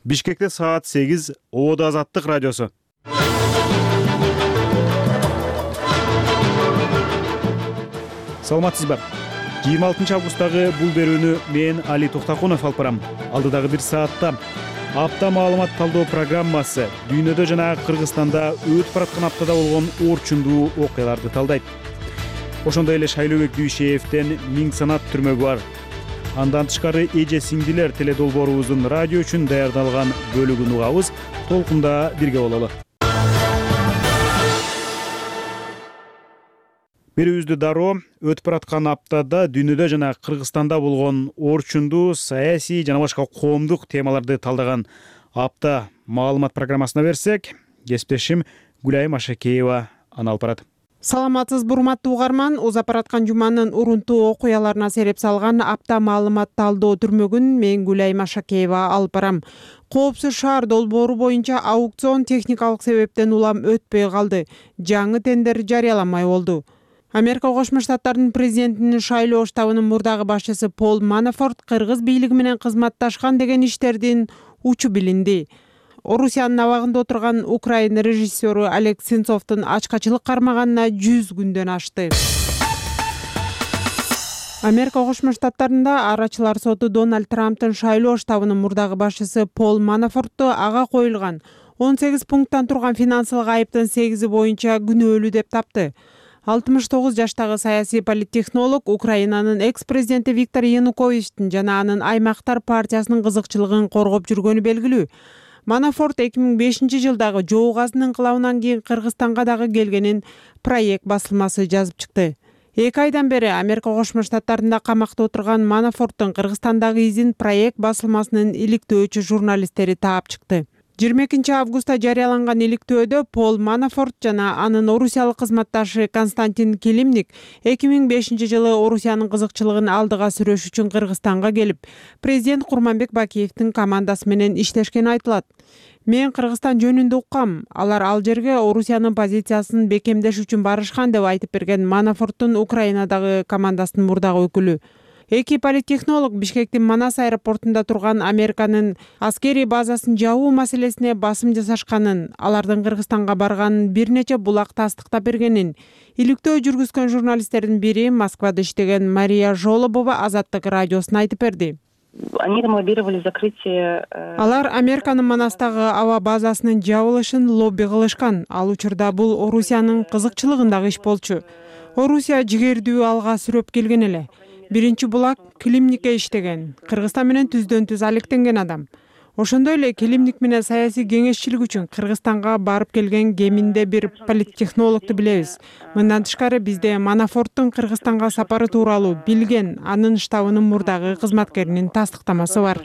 Бишкекте саат 8, Ободо Азаттык радиосу. Саламатсызбы? 26 августтагы бул берүүнү мен Али Токтакунов алып барам. Алдыдагы бир саатта апта маалымат талдоо программасы дүйнөдө жана Кыргызстанда өтүп бараткан аптада болгон орчундуу окуяларды талдайт. Ошондой эле Шайлообек Дүйшеевден миң санат түрмөгү бар. Андан тышкары эже сиңдилер теледолбоорубуздун радио үчүн даярдалган бөлүгүн угабыз. Толкунда бирге бололу. Берүүбүздү дароо өтүп бараткан аптада дүйнөдө жана Кыргызстанда болгон орчундуу саясий жана башка коомдук темаларды талдаган апта маалымат программасына берсек, кесиптешим Гүлайым Ашакеева аны алып барат. Саламатсызбы урматтуу угарман, узап бараткан жуманын урунтуу окуяларына сереп салган апта маалымат талдоо түрмөгүн мен Гүлайым Ашакеева алып барам. Коопсуз шаар долбоору боюнча аукцион техникалык себептен улам өтпөй калды. Жаңы тендер жарыяламай болду. Америка Кошмо Штаттарынын президентинин шайлоо штабынын мурдагы башчысы Пол Манафорт кыргыз бийлиги менен кызматташкан деген иштердин учу билинди. Орусиянын абагында отурган Украина режиссеру Олег Сенцовдун ачкачылык кармаганына 100 күндөн ашты. Америка Кошмо Штаттарында арачылар соту Дональд Трамптын шайлоо штабынын мурдагы башчысы Пол Манафортту ага коюлган 18 пункттан турган финансылык айыптын 8 боюнча күнөөлүү деп тапты. 69 жаштагы саясий политтехнолог Украинанын экс-президенти Виктор Януковичтин жана анын аймактар партиясынын кызыкчылыгын коргоп жүргөнү белгилүү. Манафорт 2005 жылдагы Жоо газынын кылабынан кийин Кыргызстанга дагы келгенин проект басылмасы жазып чыкты. 2 айдан бери Америка Кошмо Штаттарында камакта отурган Манафорттун Кыргызстандагы изин проект басылмасынын иликтөөчү журналисттери таап чыкты. 22 августта жарыяланган иликтөөдө Пол Манафорт жана анын орусиялык кызматташы Константин Келимник 2005 жылы Орусиянын кызыкчылыгын алдыга сүрөш үчүн Кыргызстанга келип, президент Курманбек Бакиевдин командасы менен иштешкени айтылат. Мен Кыргызстан жөнүндө уккам, алар ал жерге Орусиянын позициясын бекемдеш үчүн барышкан деп айтып берген Манафорттун Украинадагы командасынын мурдагы өкүлү. Эки политтехнолог Бишкектин Манас аэропортунда турган Американын аскерий базасын жабуу маселесине басым жасашканын, алардын Кыргызстанга барганын бир нече булак тастыктап бергенин, иликтөө жүргүзгөн журналисттердин бири Москвада иштеген Мария Жолобова Азаттык радиосуна айтып берди. Алар Американын Манастагы аба базасынын жабылышын лобби кылышкан. Ал учурда бул Орусиянын кызыкчылыгындагы иш болчу. Орусия жигердүү алга сүрөп келген эле. Биринчи булак Келимникке иштеген. Кыргызстан менен түздөн-түз алектенген адам. Ошондой эле Келимник менен саясий кеңешчилик үчүн Кыргызстанга барып келген кеминде бир политтехнологду билебиз. Мындан тышкары бизде Манафорттун Кыргызстанга сапары тууралуу билген анын штабынын мурдагы кызматкеринин тастыктамасы бар.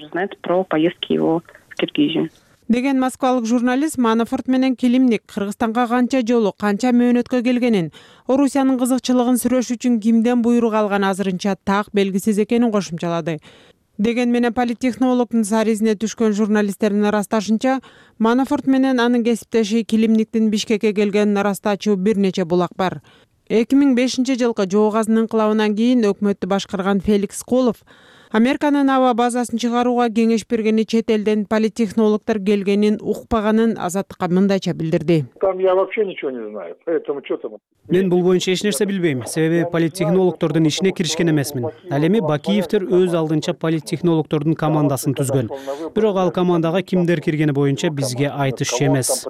Деген москвалык журналист Манафорт менен Келимник Кыргызстанга канча жолу, канча мөөнөткө келгенин, Орусиянын кызыкчылыгын сүрөш үчүн кимден буйрук алган азырынча так белгисиз экенин кошумчалады. Деген менен политтехнологдун саризине түшкөн журналисттердин ырасташынча, Манафорт менен анын кесиптеши Келимниктин Бишкекке келгенин ырастачу бир нече булак бар. 2005 жылкы Жоо газынын инкылабынан кийин өкмөттү башкарган Феликс Колов Американын аба базасын чыгарууга кеңеш бергени чет элден политтехнологдор келгенин укпаганын Азаттыкка мындайча билдирди. Мен бул боюнча эч нерсе билбейм, себеби политтехнологдордун ишине киришкен эмесмин. Ал эми Бакиевдер өз алдынча политтехнологдордун командасын түзгөн. Бирок ал командага кимдер киргени боюнча бизге айтышчу эмес.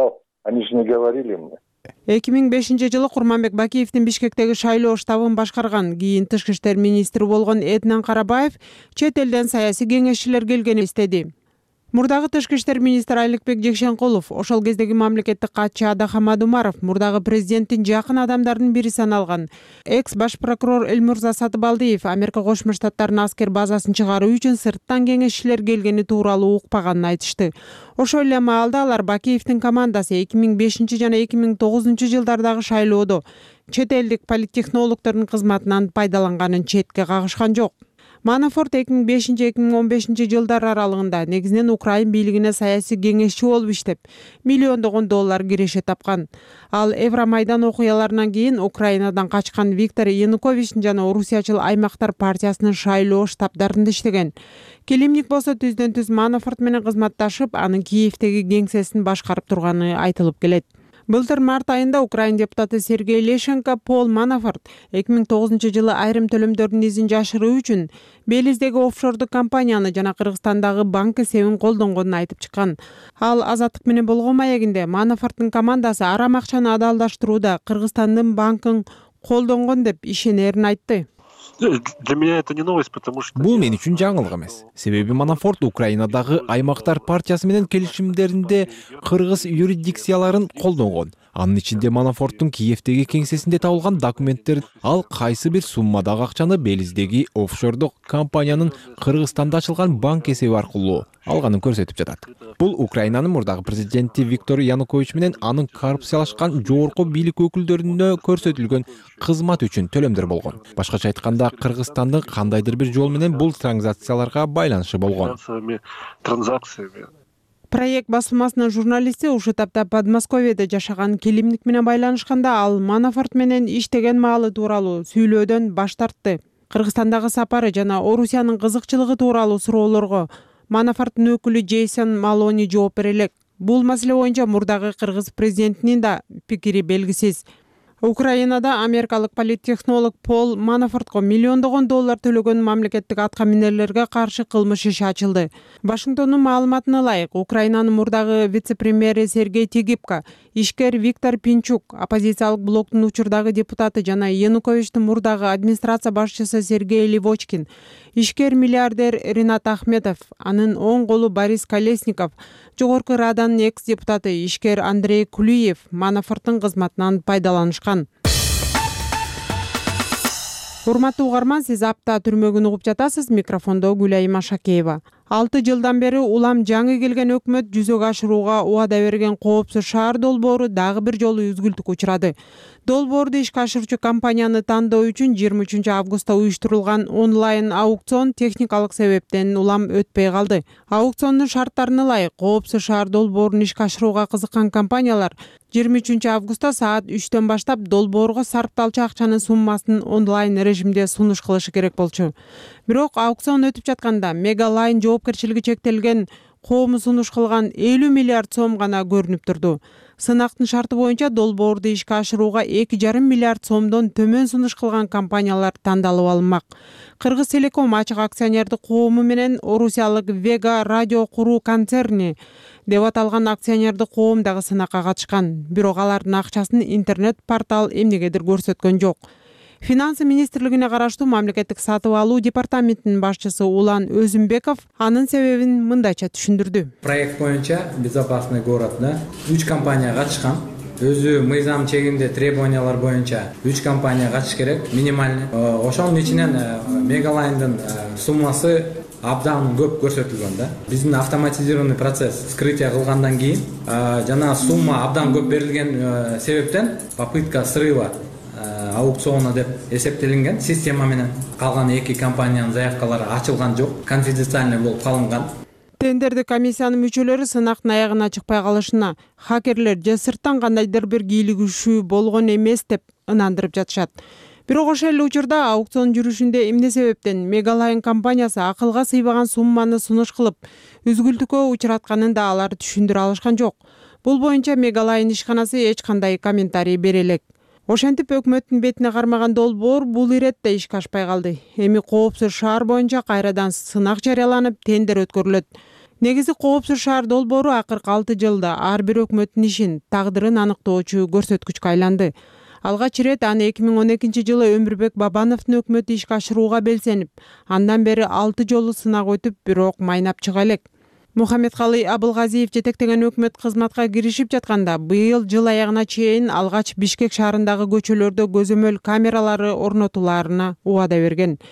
2005 жылы Курманбек Бакиевдин Бишкектеги шайлоо штабын башкарган, кийин тышкы иштер министри болгон Эднан Карабаев чет элден саясий кеңешчилер келгенин эстеди. Мурдагы тышкы иштер министри Аликбек Жекшенкулов, ошол кездеги мамлекеттик катчы Ада Хамадумаров, мурдагы президенттин жакын адамдарынын бири саналган экс баш прокурор Элмурза Сатыбалдиев Америка Кошмо Штаттарынын аскер базасын чыгаруу үчүн сырттан кеңешчилер келгени тууралуу укпаганын айтышты. Ошол эле маалда алар Бакиевдин командасы 2005 жана 2009 жылдардагы шайлоодо чет элдик политтехнологдордун кызматынан пайдаланганын четке кагышкан жок. Манафорт 2005-2015 жылдар аралыгында негизинен Украин бийлигине саясий кеңешчи болуп иштеп, миллиондогон доллар киреше тапкан. Ал Евромайдан окуяларынан кийин Украинадан качкан Виктор Януковичтин жана Орусиячыл аймактар партиясынын шайлоо штабдарында иштеген. Келимник болсо түздөн-түз Манафорт менен кызматташып, анын Киевдеги кеңсесин башкарып турганы айтылып келет. Былтыр март айында Украин депутаты Сергей Лещенко Пол Манафорт 2009-жылы айрым төлөмдөрдүн изин жашыруу үчүн Белиздеги офшордук компанияны жана Кыргызстандагы банк эсебин колдонгонун айтып чыккан. Ал Азаттык менен болгон маегинде Манафорттун командасы арам акчаны адалдаштырууда Кыргызстандын банкын колдонгон деп ишенерин айтты. Для меня это не новость, потому что... Бул мен үчүн жаңылык эмес. Себеби Манафорт Украинадагы аймактар партиясы менен келишимдеринде кыргыз юрисдикцияларын колдонгон. Анын ичинде Манафорттун Киевдеги кеңсесинде табылган документтер ал кайсы бир суммадагы акчаны Белиздеги офшордук компаниянын Кыргызстанда ачылган банк эсеби аркылуу алганын көрсөтүп жатат. Бул Украинанын мурдагы президенти Виктор Янукович менен анын коррупциялашкан жогорку бийлик өкүлдөрүнө көрсөтүлгөн кызмат үчүн төлөмдөр болгон. Башкача айтканда, Кыргызстандын кандайдыр бир жол менен бул транзакцияларга байланышы болгон. Проект басылмасынын журналисти ушу тапта Подмосковьеде жашаган Келимник менен байланышканда, ал Манафорт менен иштеген маалы тууралуу сүйлөөдөн баш тартты. Кыргызстандагы сапары жана Орусиянын кызыкчылыгы тууралуу суроолорго Манафорттун өкүлү Джейсон Малони жооп бере элек. Бул маселе боюнча мурдагы кыргыз президентинин да пикири белгисиз. Украинада америкалык политтехнолог Пол Манафортко миллиондогон доллар төлөгөн мамлекеттик аткаминерлерге каршы кылмыш иши ачылды. Вашингтондун маалыматына ылайык, Украинанын мурдагы вице-премьери Сергей Тигипко, ишкер Виктор Пинчук, оппозициялык блоктун учурдагы депутаты жана Януковичтин мурдагы администрация башчысы Сергей Левочкин, ишкер миллиардер Ринат Ахметов, анын оң колу Борис Колесников, Жогорку Раданын экс-депутаты ишкер Андрей Кулиев Манафорттун кызматынан пайдаланышкан. Урматтуу угарман, сиз апта түрмөгүн угуп жатасыз. Микрофондо Гүлайым Ашакеева. 6 жылдан бери улам жаңы келген өкмөт жүзөгө ашырууга убада берген коопсуз шаар долбоору дагы бир жолу үзгүлтүккө учурады. Долбоорду ишке ашыруучу компанияны тандоо үчүн 23 августта уюштурулган онлайн аукцион техникалык себептен улам өтпөй калды. Аукциондун шарттарына ылайык, коопсуз шаар долбоорун ишке ашырууга кызыккан компаниялар 23 августта саат 3төн баштап долбоорго сарпталчу акчанын суммасын онлайн режимде сунуш кылышы керек болчу. Бирок аукцион өтүп жатканда Мегалайн жоопкерчилиги чектелген коому сунуш кылган 50 миллиард сом гана көрүнүп турду. Сынактын шарты боюнча долбоорду ишке ашырууга 2,5 миллиард сомдон төмөн сунуш кылган компаниялар тандалып алынмак. Кыргыз Телеком ачык акционердик коому менен Орусиялык Вега радио куруу концерни деп аталган акционердик коом дагы сынакка катышкан. Бирок алардын акчасын интернет-портал эмнегедир көрсөткөн жок. Финансы министрлигине караштуу мамлекеттик сатып алуу департаментинин башчысы Улан Өзүмбеков анын себебин мындайча түшүндүрдү. Проект боюнча Безопасный городда 3 компания катышкан. Өзү мыйзам чегинде требованиялар боюнча 3 компания катыш керек, минимальный. Ошонун ичинен Мегалайндын суммасы абдан көп көрсөтүлгөн да. Биздин автоматизированный процесс вскрытие кылгандан кийин жана сумма абдан көп берилген себептен попытка срыва аукциона деп эсептелинген система менен калган 2 компаниянын заявкалары ачылган жок, конфиденциальный болуп калынган. Тендердик комиссиянын мүчөлөрү сынактын аягына чыкпай калышына хакерлер же сырттан кандайдыр бир кийлигишүү болгон эмес деп ынандырып жатышат. Бирок ошол эле учурда аукцион жүрүшүндө эмне себептен Мегалайн компаниясы акылга сыйбаган сумманы сунуш кылып үзгүлтүккө учуратканын да алар түшүндүрө алышкан жок. Бул боюнча Мегалайн ишканасы эч кандай комментарий бере элек. Ошентип өкмөттүн бетине кармаган долбоор бул иретте ишке ашпай калды. Эми коопсуз шаар боюнча кайрадан сынак жарыяланып, тендер өткөрүлөт. Негизи коопсуз шаар долбоору акыркы 6 жылда ар бир өкмөттүн ишин, тагдырын аныктоочу көрсөткүчкө айланды. Алгач ирет аны 2012 жылы Өмүрбек Бабановдун өкмөтү ишке ашырууга белсенип, андан бери 6 жолу сынак өтүп, бирок майнап чыга элек. Мухаммедкалый Абылгазиев жетектеген өкмөт кызматка киришип жатканда, быйыл жыл аягына чейин алгач Бишкек шаарындагы көчөлөрдө көзөмөл камералары орнотуларына убада берген.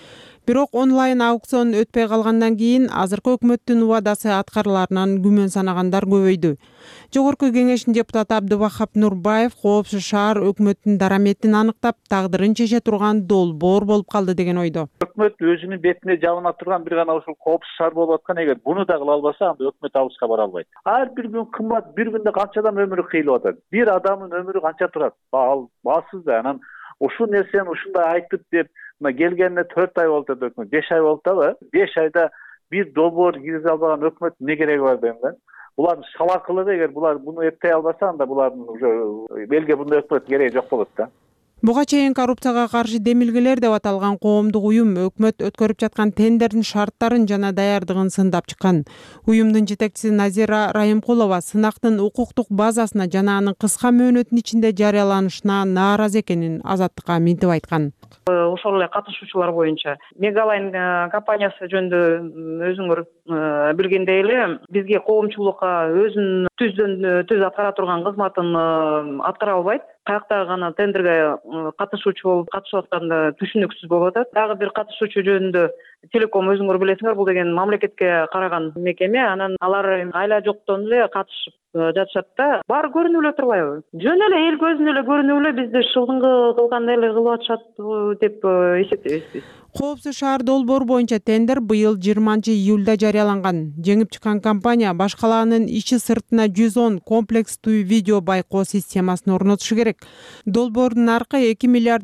Бирок онлайн аукцион өтпөй калгандан кийин азыркы өкмөттүн убадасы аткарыларынан күмөн санагандар көбөйдү. Жогорку кеңештин депутаты Абдубахап Нурбаев коопсуз шаар өкмөттүн дараметин аныктап, тагдырын чече турган долбоор болуп калды деген ойдо. Өкмөт өзүнүн бетине жабына турган бир гана ушул коопсуз шаар болуп аткан, эгер буну да кыла албаса, анда өкмөт алыска бара албайт. Ар бир күн кымбат, бир күндө канча адам өмүрү кыйылып атат. Бир адамдын өмүрү канча турат? Ал баасыз да. Анан ушул нерсени ушундай айтып деп келгенине 4 ай болуп атат өкмөт, 5 ай болуп атабы? 5 айда бир долбоор киргизе албаган өкмөт эмне кереги бар дейм да. Булардын шалакылыгы, эгер булар буну эптей албаса, анда булардын уже элге мындай өкмөт кереги жок болот да. Буга чейин коррупцияга каршы демилгелер деп аталган коомдук уюм өкмөт өткөрүп жаткан тендердин шарттарын жана даярдыгын сындап чыккан. Уюмдун жетекчиси Назира Райымкулова сынактын укуктук базасына жана анын кыска мөөнөттүн ичинде жарыяланышына нааразы экенин Азаттыкка минтип айткан. Ошол эле катышуучулар боюнча Мегалайн компаниясы жөнүндө өзүңөр билгендей эле бизге коомчулукка өзүнүн түз аткара турган кызматын аткара албайт. Каяктагы гана тендерге катышуучу болуп катышып атканда түшүнүксүз болуп атат. Дагы бир катышуучу жөнүндө Телеком өзүңөр билесиңер, бул деген мамлекетке караган мекеме, анан алар айла жоктон эле катышып жатышат да. Баары көрүнүп эле турбайбы? Жөн эле эл көзүнө эле көрүнүп эле бизди шылдыңгы кылгандай эле кылып атышат деп эсептейбиз биз. Коопсуз шаар долбоору боюнча тендер быйыл 20-июлда жарыяланган. Жеңип чыккан компания башкалаанын ичи сыртына 110 комплекстүү видео байкоо системасын орнотушу керек. Долбоордун наркы 2 миллиард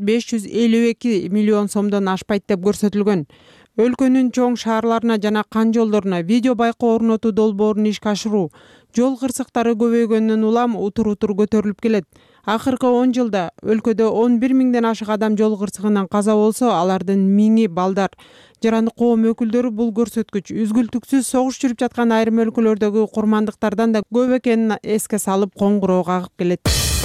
552 миллион сомдон ашпайт деп көрсөтүлгөн. Өлкөнүн чоң шаарларына жана кан жолдоруна видео байкоо орнотуу долбоорун ишке ашыруу жол кырсыктары көбөйгөндөн улам утур-утур көтөрүлүп келет. Акыркы 10 жылда өлкөдө 11 миңден ашык адам жол кырсыгынан каза болсо, алардын 1000 балдар. Жарандык коом өкүлдөрү бул көрсөткүч үзгүлтүксүз согуш жүрүп жаткан айрым өлкөлөрдөгү курмандыктардан да көп экенин эске салып коңгуроо кагып келет.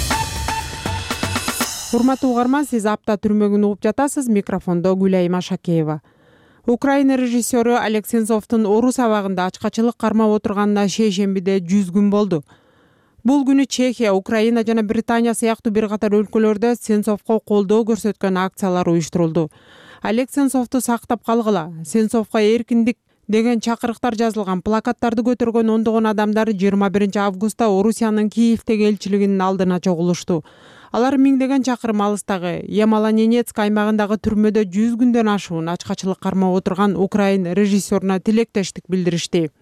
Урматтуу угарман, сиз апта түрмөгүн угуп жатасыз. Микрофондо Гүлайым Шакеева. Украина режиссеру Олег Сенцовдун орус абагында ачкачылык кармап отурганына шейшембиде 100 күн болду. Бул күнү Чехия, Украина жана Британия сыяктуу бир катар өлкөлөрдө Сенцовго колдоо көрсөткөн акциялар уюштурулду. Олег Сенцовду сактап калгыла, Сенцовго эркиндик деген чакырыктар жазылган плакаттарды көтөргөн ондогон адамдар 21 августта Орусиянын Киевдеги элчилигинин алдына чогулушту. Алар миңдеген чакырым алыстагы Ямало-Ненецк аймагындагы түрмөдө 100 күндөн ашуун ачкачылык кармап отурган украин режиссеруна тилектештик билдиришти.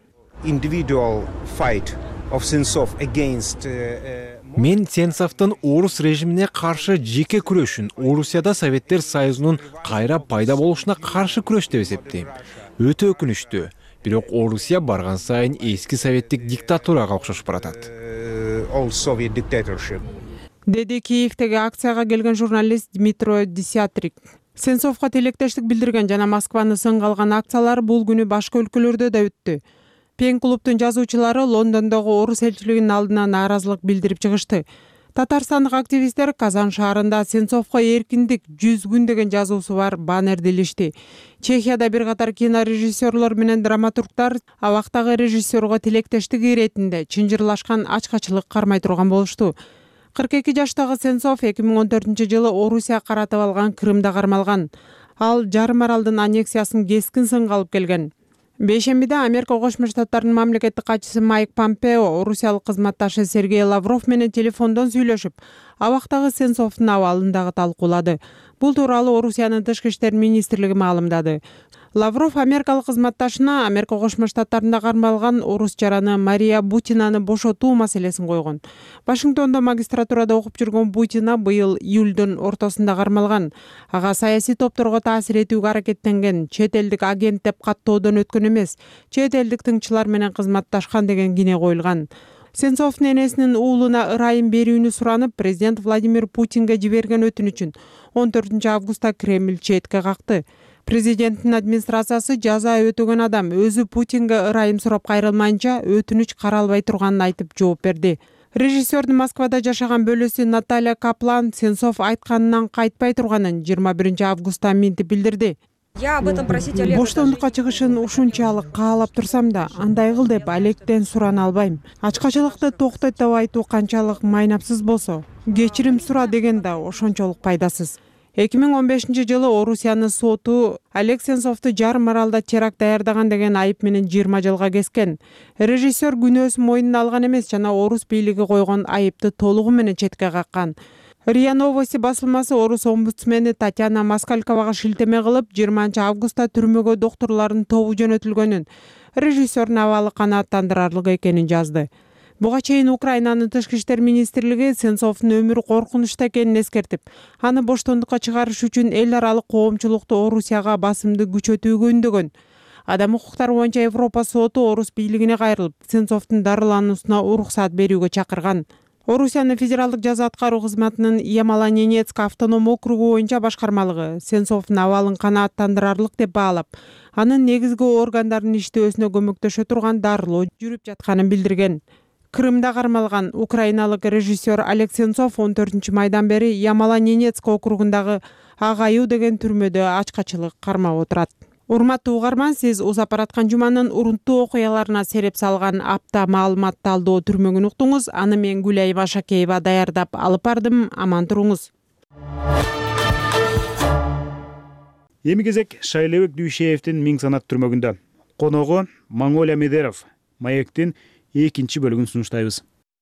Мен Сенцовдун орус режимине каршы жеке күрөшүн Орусияда Советтер Союзунун кайра пайда болушуна каршы күрөш деп эсептейм. Өтө өкүнүчтүү. Бирок Орусия барган сайын эски советтик диктатурага окшошуп баратат. Деди Киевдеги акцияга келген журналист Дмитро Десятрик. Сенцовго тилектештик билдирген жана Москваны сынга алган акциялар бул күнү башка өлкөлөрдө да өттү. Пен клубтун жазуучулары Лондондогу орус элчилигинин алдына нааразылык билдирип чыгышты. Татарстандык активисттер Казан шаарында Сенцовго эркиндик 100 күн деген жазуусу бар баннерди илишти. Чехияда бир катар кинорежиссерлор менен драматургдар абактагы режиссерго тилектештик иретинде чынжырлашкан ачкачылык кармай турган болушту. 42 жаштагы Сенцов 2014-жылы Орусия каратып алган Крымда кармалган. Ал жарым аралдын аннексиясын кескин сынга алып келген. Бейшембиде Америка Кошмо Штаттарынын мамлекеттик катчысы Майк Помпео орусиялык кызматташы Сергей Лавров менен телефондон сүйлөшүп, абактагы Сенцовдун абалын дагы талкуулады. Бул тууралуу Орусиянын тышкы иштер министрлиги маалымдады. Лавров америкалык кызматташына Америка Кошмо Штаттарында кармалган орус жараны Мария Бутинаны бошотуу маселесин койгон. Вашингтондо магистратурада окуп жүргөн Бутина быйыл июлдун ортосунда кармалган. Ага саясий топторго таасир этүүгө аракеттенген, чет элдик агент деп каттоодон өткөн эмес, чет элдик тыңчылар менен кызматташкан деген кине коюлган. Сенцовдун энесинин уулуна ырайым берүүнү суранып, президент Владимир Путинге жиберген өтүнүчүн 14 августта Кремль четке какты. Президенттин администрациясы жаза өтөгөн адам өзү Путинге ырайым сурап кайрылмайынча өтүнүч каралбай турганын айтып жооп берди. Режиссердун Москвада жашаган бөлөсү Наталья Каплан Сенцов айтканынан кайтпай турганын 21 августта минтип билдирди. Боштондукка чыгышын ушунчалык каалап турсам да, андай кыл деп Олегден сурана албайм. Ачкачылыкты токтойт деп айтуу канчалык майнапсыз болсо, кечирим сура деген да ошончолук пайдасыз. 2015-жылы Орусиянын соту Олег Сенцовду жарым аралда теракт даярдаган деген айып менен 20 жылга кескен. Режиссер күнөөсүн мойнуна алган эмес жана орус бийлиги койгон айыпты толугу менен четке каккан. РИА Новости басылмасы орус омбудсмени Татьяна Москальковага шилтеме кылып, 20 августта түрмөгө докторлордун тобу жөнөтүлгөнүн, режиссердин абалы канааттандырарлык экенин жазды. Буга чейин Украинанын тышкы иштер министрлиги Сенцовдун өмүрү коркунучта экенин эскертип, аны боштондукка чыгарыш үчүн эл аралык коомчулукту Орусияга басымды күчөтүүгө үндөгөн. Адам укуктары боюнча Европа соту орус бийлигине кайрылып, Сенцовдун дарылануусуна уруксат берүүгө чакырган. Орусиянын федералдык жаза аткаруу кызматынын Ямало-Ненецк автоном округу боюнча башкармалыгы Сенцовдун абалын канааттандырарлык деп баалап, анын негизги органдардын иштөөсүнө көмөктөшө турган дарылоо жүрүп жатканын билдирген. Крымда кармалган украиналык режиссер Олег Сенцов 14 майдан бери Ямало-Ненецк округундагы Агаю деген түрмөдө ачкачылык кармап отурат. Урматтуу угарман, сиз узап бараткан жуманын урунттуу окуяларына сереп салган апта маалымат талдоо түрмөгүн уктуңуз. Аны мен Гүлай Башакеева даярдап алып бардым. Аман туруңуз. Эми кезек Шайлебек Дүйшеевдин Миң санат түрмөгүндө. Коногу Монголия Медеров. Маектин 2 бөлүгүн сунуштайбыз.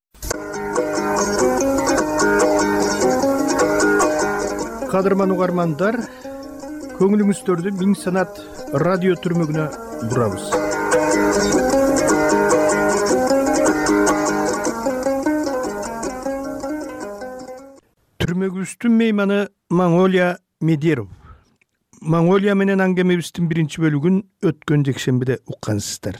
Кадырман угармандар, көңүлүңүздөрдү Миң санат радио түрмөгүнө бурабыз. Түрмөгүбүздүн мейманы Монголия Медеров. Монголия менен аңгемебиздин 1 бөлүгүн өткөн жекшембиде уккансыздар.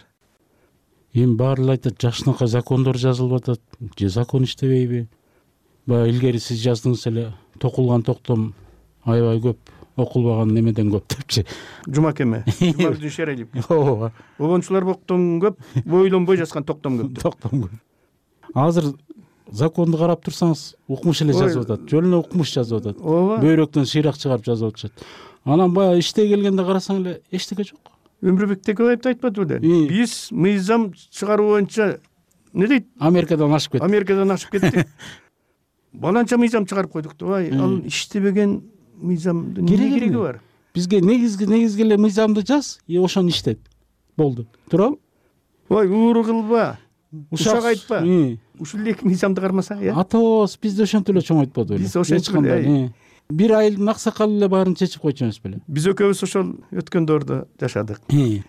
Эми баары айтат, жакшынакай закондор жазылып атат, же закон иштебейби? Баягы илгери сиз жаздыңыз эле, токулган токтом аябай көп, окулбаган немеден көп депчи. Жумакеме, Жумакедин шерелип. Ооба. Обончулар боктон көп, бойлонбой жазган токтом көп. Токтом көп. Азыр законду карап турсаңыз, укмуш эле жазып атат. Жөн эле укмуш жазып атат. Бөйрөктөн шыйрак чыгарып жазып атышат. Анан баягы иште келгенде карасаң эле эчтеке жок. Өмүрбектеги айыпты айтпады беле. Биз мыйзам чыгаруу боюнча не дейт? Америкадан ашып кеттик. Баланча мыйзам чыгарып койдук да. Ал иштебеген мыйзамдын кереги бар. Бизге негизги эле мыйзамды жаз, ошону иштет. Болду. Туурабы? Ой, ууру кылба. Ушак айтпа. Ушул эки мыйзамды кармасаң, я? Атабыз бизде ошентип эле чоң айтпады беле. Биз ошентип эле. Бир айылдын аксакалы эле баарын чечип койчу эмес беле. Биз экөөбүз ошол өткөн доордо жашадык.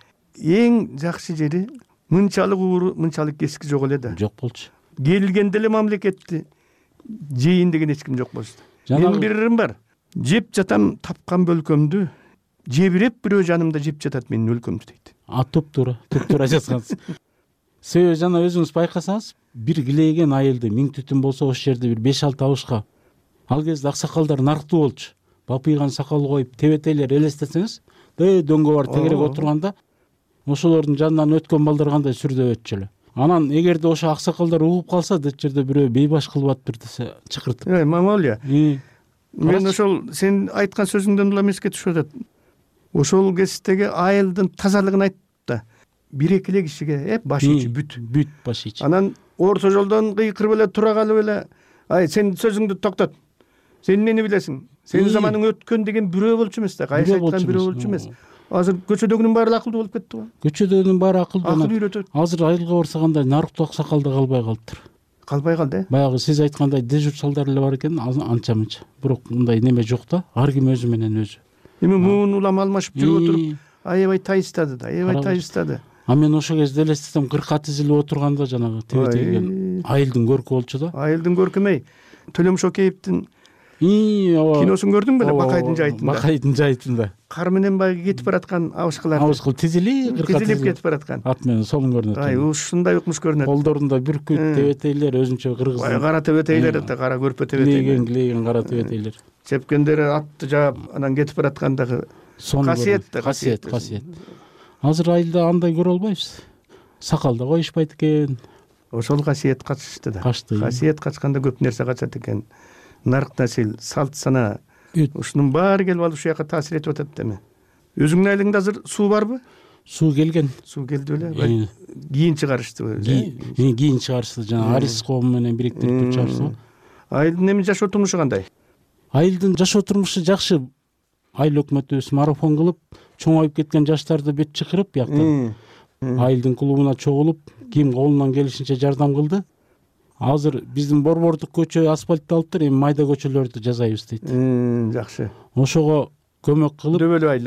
Эң жакшы жери мынчалык ууру, мынчалык кески жок эле да. Жок болчу. Келгенде эле мамлекетти жейин деген эч ким жок болчу. Менин бир ырым бар. Жеп жатам тапкан бөлкөмдү, жебиреп бирөө жанымда жеп жатат менин өлкөмдү дейт. Туптуура жазгансыз. Себеби жана өзүңүз байкасаңыз, бир килейген айылды 1000 түтүн болсо, ошол жерде бир 5-6 табышка. Ал кезде аксакалдар нарктуу болчу. Бапыйган сакал коюп, тебетейлер элестетсеңиз, дөңгө бар тегерек отурганда, ошолордун жанынан өткөн балдар кандай сүрдө өтчү эле. Анан эгерде ошо аксакалдар угуп калса, дет жерде бирөө бейбаш кылып атыптыр десе, чакыртып. Монголия. Мен ошол сен айткан сөзүңдөн улам эске түшүп атат. Ошол кездеги айылдын тазалыгын айтты да. 1-2 эле кишиге баш ичи бүт баш ичи. Анан орто жолдон кыйкырып эле тура калып эле, ай сен сөзүңдү токтот. Сен эмнени билесиң? Сенин заманың өткөн деген бирөө болчу эмес да, кайсы айткан бирөө болчу эмес. Азыр көчөдөгүнүн баары акылдуу болуп кетти го. Көчөдөгүнүн баары акылдуу. Акыл үйрөтөт. Азыр айылга барса кандай нарктуу аксакалда калбай калыптыр. Калбай калды. Баягы сиз айткандай дежурчалдар эле бар экен, анча-мынча. Бирок мындай неме жок да, ар ким өзү менен өзү. Эми муун улам алмашып жүрүп отуруп, аябай тайыстады да, аябай тайыстады. А мен ошол кезде элестетем, 40 тизилип отурганда жанагы тебетеген айылдын көркү болчу да. Айылдын көркүмөй. Төлөм Шокеевдин киносун көрдүң беле? Бакайдын жайытында. Кар менен баягы кетип бараткан абышкылар. Абышкыл тизилип кетип бараткан. Ат менен солун көрүнөт. Ай, ушундай укмуш көрүнөт. Колдорунда бүркүт, тебетейлер, өзүнчө кыргыз. Кара тебетейлер да, кара көрпө тебетейлер. Клейген кара тебетейлер. Чепкендери атты жаап, анан кетип бараткандагы касиет. Азыр айылда андай көрө албайбыз. Сакал да коюшпайт экен. Ошол касиет качышты да. Касиет качканда көп нерсе качат экен. Нарк насил, салт сана, ушунун баары келип алып ушул жака таасир этип атат деме. Өзүңдүн айылыңда азыр суу барбы? Суу келген. Суу келди беле? Кийин чыгарышты. Кийин чыгарышты, жана арис кому менен бириктирип чыгарышты. Айылдын эми жашоо турмушу кандай? айылдын жашоо турмушу жакшы. Айыл өкмөтүбүз марафон кылып, чоңоюп кеткен жаштарды бет чакырып, бияктан айылдын клубуна чогулуп, ким колунан келишинче жардам кылды. Азыр биздин борбордук көчө асфальтталыптыр, эми майда көчөлөрдү жасайбыз дейт. Жакшы. Ошого көмөк кылып,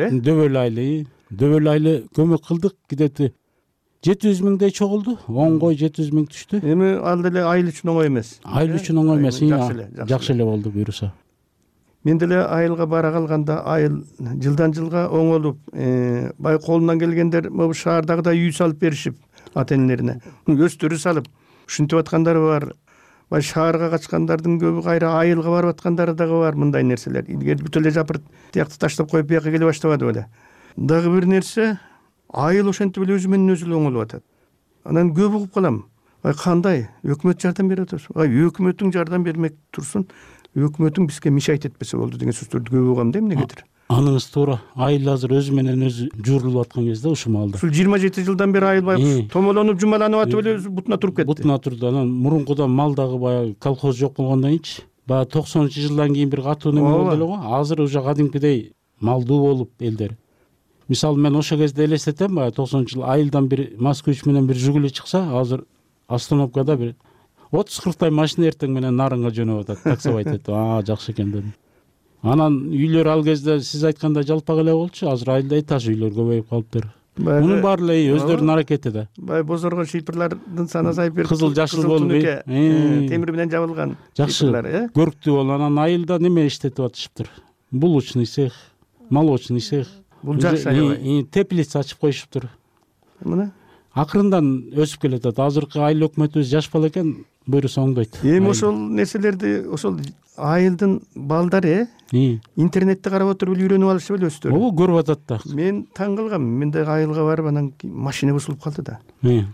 дөбөлүү айыл көмөк кылдык. Где-то 700 миңдей чогулду, 10 кой 700 миң түштү. Эми ал деле айыл үчүн оңой эмес. Айыл үчүн оңой эмес, жакшы эле болду буюрса. Мен деле айылга бара калганда айыл жылдан жылга оңолуп, бай колунан келгендер могу шаардагыдай үй салып беришип ата-энелерине, өстөрү салып ушинтип аткандар бар. Бай шаарга качкандардын көбү кайра айылга барып аткандары дагы бар. Мындай нерселер илгери бүт эле жапырт тиякты таштап коюп бияка келе баштабады беле. Дагы бир нерсе, айыл ошентип эле өзү менен өзү эле оңолуп атат. Анан көп угуп калам. Кандай өкмөт жардам берип атат? Өкмөтүң жардам бермек турсун. Өкмөтүң бизге мишайт этпесе болду деген сөздөрдү көп угам да эмнегедир. Аныңыз туура. Айыл азыр өзү менен өзү жуурулуп аткан кезде ушул маалда. Ушул 27 жылдан бери айыл байкуш томолонуп, жумаланып атып эле бутуна туруп кетти. Бутуна турду. Анан мурункудан мал дагы баягы колхоз жок болгондон кийинчи, баягы 90-жылдан кийин бир катуу неме болду эле го. Азыр уже кадимкидей малдуу болуп элдер. Мисалы мен ошол кезде элестетем, баягы 90-жыл айылдан бир Москвич менен бир Жигули чыкса, азыр остановкада бир 30-40 машина эртең менен нарынга жөнөп атат, таксовать этип. Жакшы экен дедим. Анан үйлөр ал кезде сиз айткандай жалпак эле болчу. Азыр айылда этаж үйлөр көбөйүп калыптыр. Мунун баары эле өздөрүнүн аракети да. Бай бозоргон шийпырлардын саны азайып берди. Кызыл жашыл болуп, темир менен жабылган. Жакшы, көрктүү болду. Анан айылда неме иштетип атышыптыр? Булочный цех, молочный цех. Бул жакшы аябай. Теплица ачып коюшуптур. Мына акырындан өсүп келатат. Азыркы айыл өкмөтүбүз жаш бала экен, буюрса оңдойт. Эми ошол нерселерди, ошол айылдын балдары интернетте карап отуруп үйрөнүп алышып эле өстүр. Ого, көрүп атат да. Мен таң калгам. Мен да айылга барып анан машина бузулуп калды да.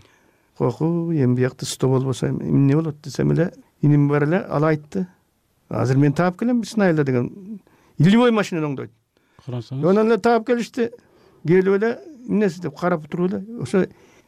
Коку, эми биякта сто болбосо эмне болот десем эле, иним бар эле, ал айтты. Азыр мен таап келем биздин айылда деген илбой машина оңдойт. Карасаңыз. Анан эле таап келишти. Келип эле эмнеси деп карап туруп эле, ошо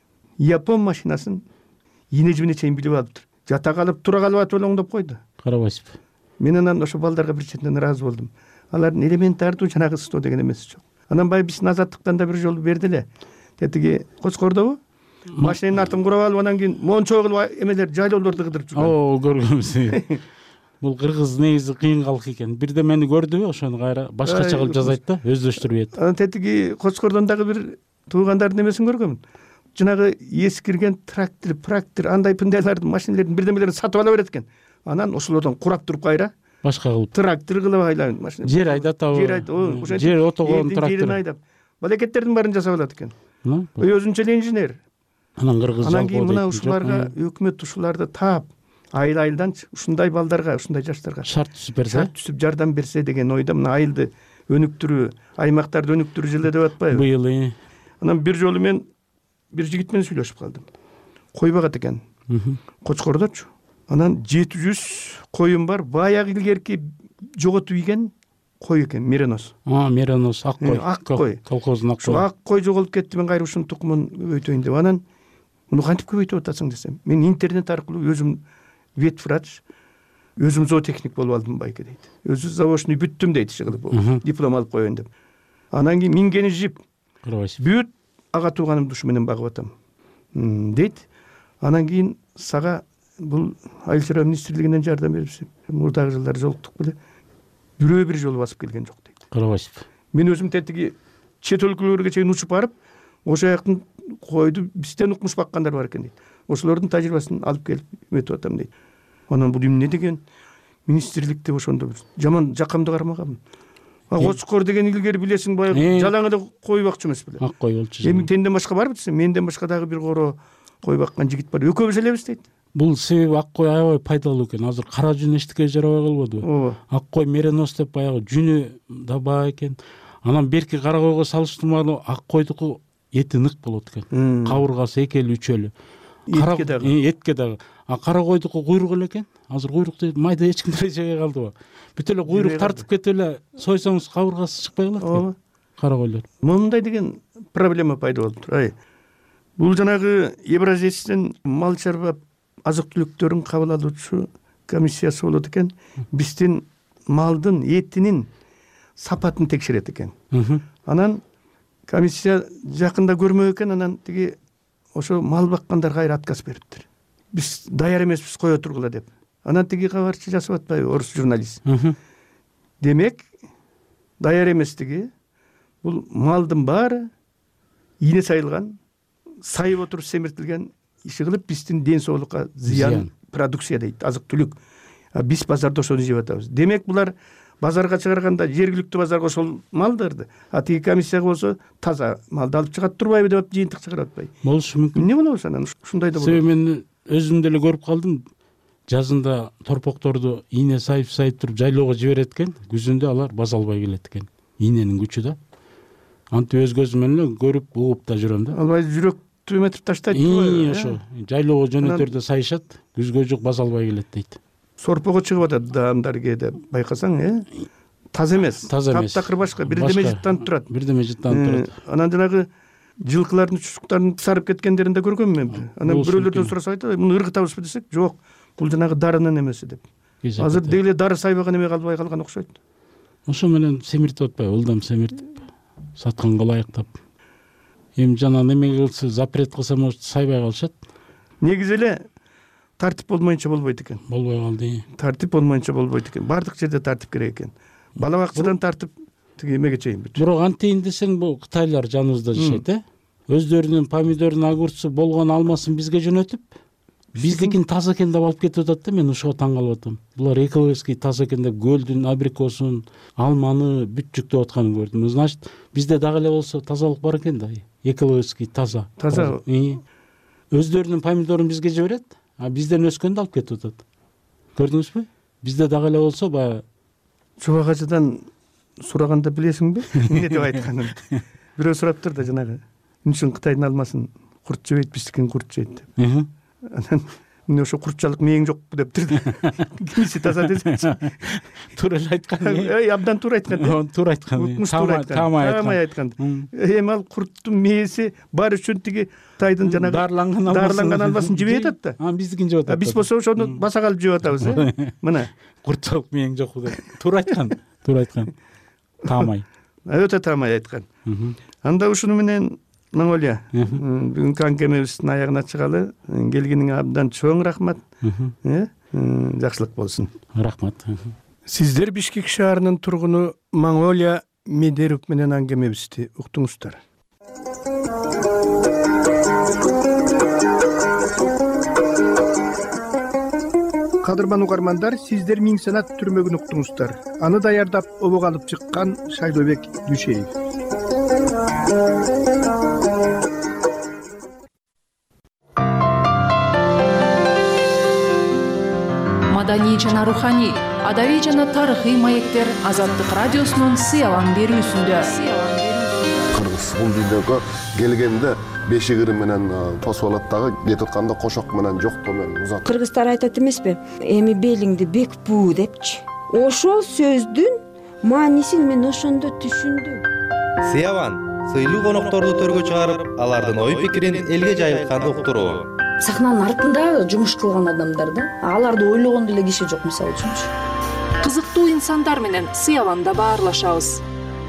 Япон машинасын ийне жибине чейин билип алыптыр. Жата калып, тура калып атып эле оңдоп койду. Карабайсызбы? Мен анан ошо балдарга бир четинен ыраазы болдум. Алардын элементардуу жанагы сто деген эмеси жок. Анан бай биздин азаттыктан да бир жолу берди эле. Тетиги Кочкордобу? Машинанын артын курап алып, анан кийин мончо кылып эмелер, жайлоолорду кыдырып жүргөн. Көргөнбүз. Бул кыргыз негизи кыйын калк экен. Бирде мени көрдүбү, ошону кайра башкача кылып жазайт да, өздөштүрбөйт. Анан тетиги Кочкордон дагы бир туугандардын эмесин көргөмүн. Жанагы эскирген трактор, андай пындайлардын, машиналардын бирдемелерин сатып ала берет экен. Анан ошолордон курап туруп кайра башка кылып трактор кылып айлап машина. Жер айдатабы? Жер отогон трактор. Жерин айдап. Балекеттердин баарын жасап алат экен. Өзүнчө эле инженер. Анан кыргыз анан кийин мына ушуларга өкмөт ушуларды таап айыл-айылданчы ушундай балдарга, ушундай жаштарга шарт түзүп берсе, шарт түзүп жардам берсе деген ойда мына айылды өнүктүрүү, аймактарды өнүктүрүү жылы деп атпайбы? Быйыл. Анан бир жолу мен бир жигит менен сүйлөшүп калдым. Кой багат экен. Кочкордочу. Анан 700 коюм бар. Баягы илгерки жоготуп ийген кой экен, меренос. Меренос, ак кой. Ак кой. Колхоздун ак кой. Ак кой жоголуп кетти, мен кайра ушунун тукумун көбөйтөйүн деп. Анан муну кантип көбөйтүп атасың десем, мен интернет аркылуу өзүм ветврач, өзүм зоотехник болуп алдым байке дейт. Өзү заводчный бүттүм дейт иши кылып, диплом алып коеюн деп. Анан кийин мингени жип, бүт ага тууганымды ушу менен багып атам дейт. Анан кийин сага бул айыл чарба министрлигинен жардам берипсиз. Мурдагы жылдары жолуктук беле. Бирөө бир жолу басып келген жок дейт. Карабайсызбы? Мен өзүм тетиги чет өлкөлөргө чейин учуп барып, ошо жактын койду бизден укмуш баккандар бар экен дейт. Ошолордун тажрыйбасын алып келип өтүп атам дейт. Анан бул эмне деген министрлик деп ошондо жаман жакамды кармагам. Кочкор деген илгери билесиң, баягы жалаң эле кой бакчу эмес беле. Ак кой болчу. Эми тенден башка барбы десем, менден башка дагы бир коро кой баккан жигит бар. Экөөбүз элебиз дейт. Бул себеби ак кой аябай пайдалуу экен. Азыр кара жүн эчтеке жарабай калбадыбы? Ак кой меренос деп баягы жүнү да баа экен. Анан берки кара койго салыштырмалуу ак койдуку эти нык болот экен. Кабыргасы экелүү, үчөлүү. Этке дагы. А кара койдуку куйрук эле экен. Азыр куйрукту майда эч ким жегей калдыбы? Бүт эле куйрук тартып кетип эле сойсоңуз кабыргасы чыкпай калат. Кара койлор. Мындай деген проблема пайда болуптур. Бул жанагы Евразияден мал чарба азык түлүктөрүн кабыл алуучу комиссиясы болот экен. Биздин малдын этинин сапатын текшерет экен. Анан комиссия жакында көрмөк экен, анан тиги ошо мал баккандар кайра отказ бериптир. Биз даяр эмеспиз, кое тургула деп. Анан тиги кабарчы жазып атпайбы, орус журналист. Демек, даяр эместиги бул малдын баары ийне сайылган, сайып отуруп семиртилген иши кылып биздин ден соолукка зыян продукция дейт, азык-түлүк. Биз базарда ошону жеп атабыз. Демек, булар базарга чыгарганда жергиликтүү базарга ошол малдарды, тиги комиссияга болсо таза малды алып чыгат турбайбы деп жыйынтык чыгарып атпайбы? Болушу мүмкүн. Эмне болобу анан ушундай да болот. Себеби мен өзүм деле көрүп калдым. Жазында торпокторду ийне сайып туруп жайлоого жиберет экен, күзүндө алар баз албай келет экен. Ийненин күчү да. Антип өз көзүм менен эле көрүп, угуп да жүрөм да. Албай жүрөктү эметип таштайт турбайбы? Ошо жайлоого жөнөтөрдө сайышат, күзгө жук баз албай келет дейт. Сорпого чыгып атат даамдар кээде, байкасаң, таза эмес. Таптакыр башка, бирдеме жыттанып турат. Анан жанагы жылкылардын, чучуктардын сарып кеткендерин да көргөм мен. Анан бирөөлөрдөн сураса айтат, муну ыргытабызбы десек, жок, бул жанагы дарынын эмеси деп. Азыр дейле дары сайбаган эме калбай калган окшойт. Ошо менен семиртип атпайбы, ылдам семиртип, сатканга ылайыктап. Эми жана неме кылса, запрет кылса, может, сайбай калышат. Негизи эле тартип болмоюнча болбойт экен. Болбой калды. Тартип болмоюнча болбойт экен. Бардык жерде тартип керек экен. Бала бакчадан тартып тиги эмеге чейин бүт. Бирок антейин десең, бул кытайлар жаныбызда жашайт, Өздөрүнүн помидорун, огурцу болгон алмасын бизге жөнөтүп, биздикин таза экен деп алып кетип атат да. Мен ошого таң калып атам. Булар экологический таза экен деп көлдүн абрикосун, алманы бүт жүктөп атканын көрдүм. Значит, бизде дагы эле болсо тазалык бар экен да. Экологический таза. Өздөрүнүн помидорун бизге жиберет, а бизден өскөндү алып кетип атат. Көрдүңүзбү? Бизде дагы эле болсо, баягы Чубак ажыдан сураганда билесиңби? Эмне деп айтканын? Бирөө сураптыр да жанагы. Үчүн Кытайдын алмасын курт жебейт, биздикин курт жейт деп. Анан мен ошо куртчалык мээң жокпу дептир да. Кимиси таза десечи. Туура эле айткан. Абдан туура айткан. Туура айткан. Тамай айткан. Эми ал курттун мээси бар үчүн тиги Кытайдын жанагы дарыланган алмасын жебей атат да. Биздикин жеп атат. Биз болсо ошону баса калып жеп атабыз, Мына. Куртчалык мээң жокпу деп. Туура айткан. Таамай. Өтө таамай айткан. Анда ушуну менен Монголия, бүгүнкү аңгемебиздин аягына чыгалы. Келгениңе абдан чоң рахмат. Жакшылык болсун. Рахмат. Сиздер Бишкек шаарынын тургуну Монголия Медеруп менен аңгемебизди уктуңуздар. Кадырман угармандар, сиздер Миң Санат түрмөгүн уктуңуздар. Аны даярдап обого алып чыккан Шайлообек Дүшеев. Маданий жана руханий, адабий жана тарыхый маектер Азаттык радиосунун сыялан берүүсүндө. Кыргыз бул дүйнөгө келгенде бешигири менен тосуп алат дагы, кетип атканда кошок менен жоктоо менен узат. Кыргыздар айтат эмеспи? Эми белиңди бек буу депчи. Ошол сөздүн маанисин мен ошондо түшүндүм. Сыяван сыйлуу конокторду төргө чыгарып, алардын ой пикирин элге жайылтканды уктуруу. Сахнанын артында жумуш кылган адамдар да, аларды ойлогон деле киши жок, мисалы үчүнчү. Кызыктуу инсандар менен Сыяванда баарлашабыз.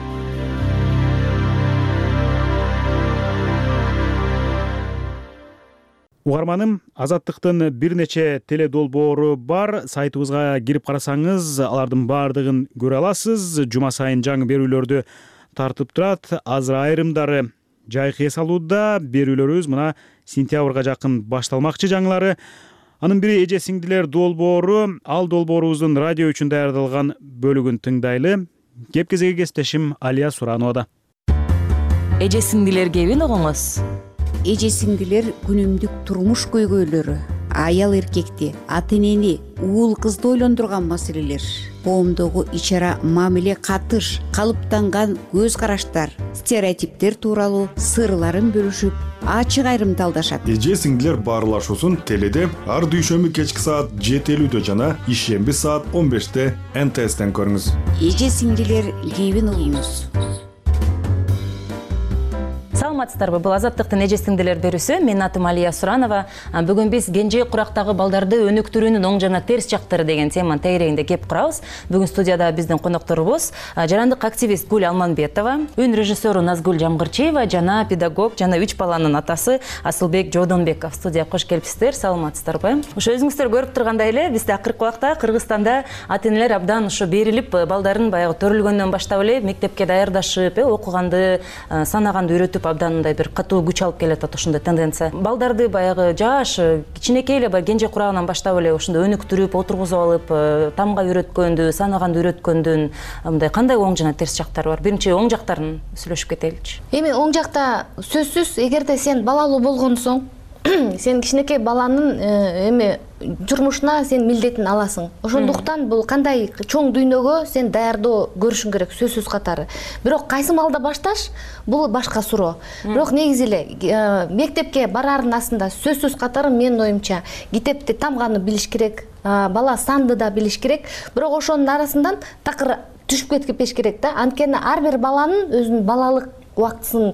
Угарманым, Азаттыктын бир нече теле долбоору бар. Сайтыбызга кирип карасаңыз, алардын баардыгын көрө аласыз. Жума сайын жаңы берүүлөрдү тартып турат. Азыр айрымдары жайкы эс алууда. Берүүлөрүбүз мына сентябрга жакын башталмакчы жаңылары. Анын бири эже сиңдилер долбоору. Ал долбоорубуздун радио үчүн даярдалган бөлүгүн тыңдайлы. Кеп кезеги кесиптешим Алия Суранова. Эже сиңдилер кебин угуңуз. Эже сиңдилер күнүмдүк турмуш көйгөйлөрү, аял эркекти, ата энени, уул кызды ойлондурган маселелер, коомдогу ичара мамиле катыш, калыптанган көз караштар, стереотиптер тууралуу сырларын бөлүшүп, ачык айрымдалдашат. Эже сиңдилер баарлашуусун теледе ар дүйшөмбү кечки саат 7:50 жана ишемби саат 15-те НТСтен көрүңүз. Эже сиңдилер кебин угуңуз. саламатсыздарбы? Бул Азаттыктын эже сиңдилер берүүсү. Менин атым Алия Суранова. Бүгүн биз кенже курактагы балдарды өнүктүрүүнүн оң жана терс жактары деген теманын тегерегинде кеп курабыз. Бүгүн студияда биздин конокторубуз жарандык активист Гүл Алманбетова, үн режиссеру Назгүл Жамгырчиева жана педагог жана 3 баланын атасы Асылбек Жодонбеков. Студияга кош келипсиздер. Саламатсыздарбы? Ошо өзүңүздөр көрүп тургандай эле, бизде акыркы убакта Кыргызстанда ата-энелер абдан ошо берилип, балдарын баягы төрөлгөндөн баштап эле мектепке даярдашып, окуганды, санаганды үйрөтүп абдан мындай бир катуу күч алып келатат ошондой тенденция. Балдарды баягы жаш, кичинекей эле баягы кенже курагынан баштап эле ошондой өнүктүрүп, отургузуп алып, тамга үйрөткөндү, санаганды үйрөткөндүн мындай кандай оң жана терс жактары бар? Биринчи оң жактарын сүйлөшүп кетеличи. Эми оң жакта сөзсүз, эгерде сен балалуу болгонсоң, сен кичинекей баланын эми журмушуна сен милдетин аласың. Ошондуктан бул кандай чоң дүйнөгө сен даярдоо көрүшүң керек сөзсүз катары. Бирок кайсы маалда башташ бул башка суроо. Бирок негизи эле мектепке бараардын астында сөзсүз катары менин оюмча китепти тамганы билиш керек, бала санды да билиш керек. Бирок ошонун арасынан такыр түшүп кетпеш керек да. Анткени ар бир баланын өзүнүн балалык убактысын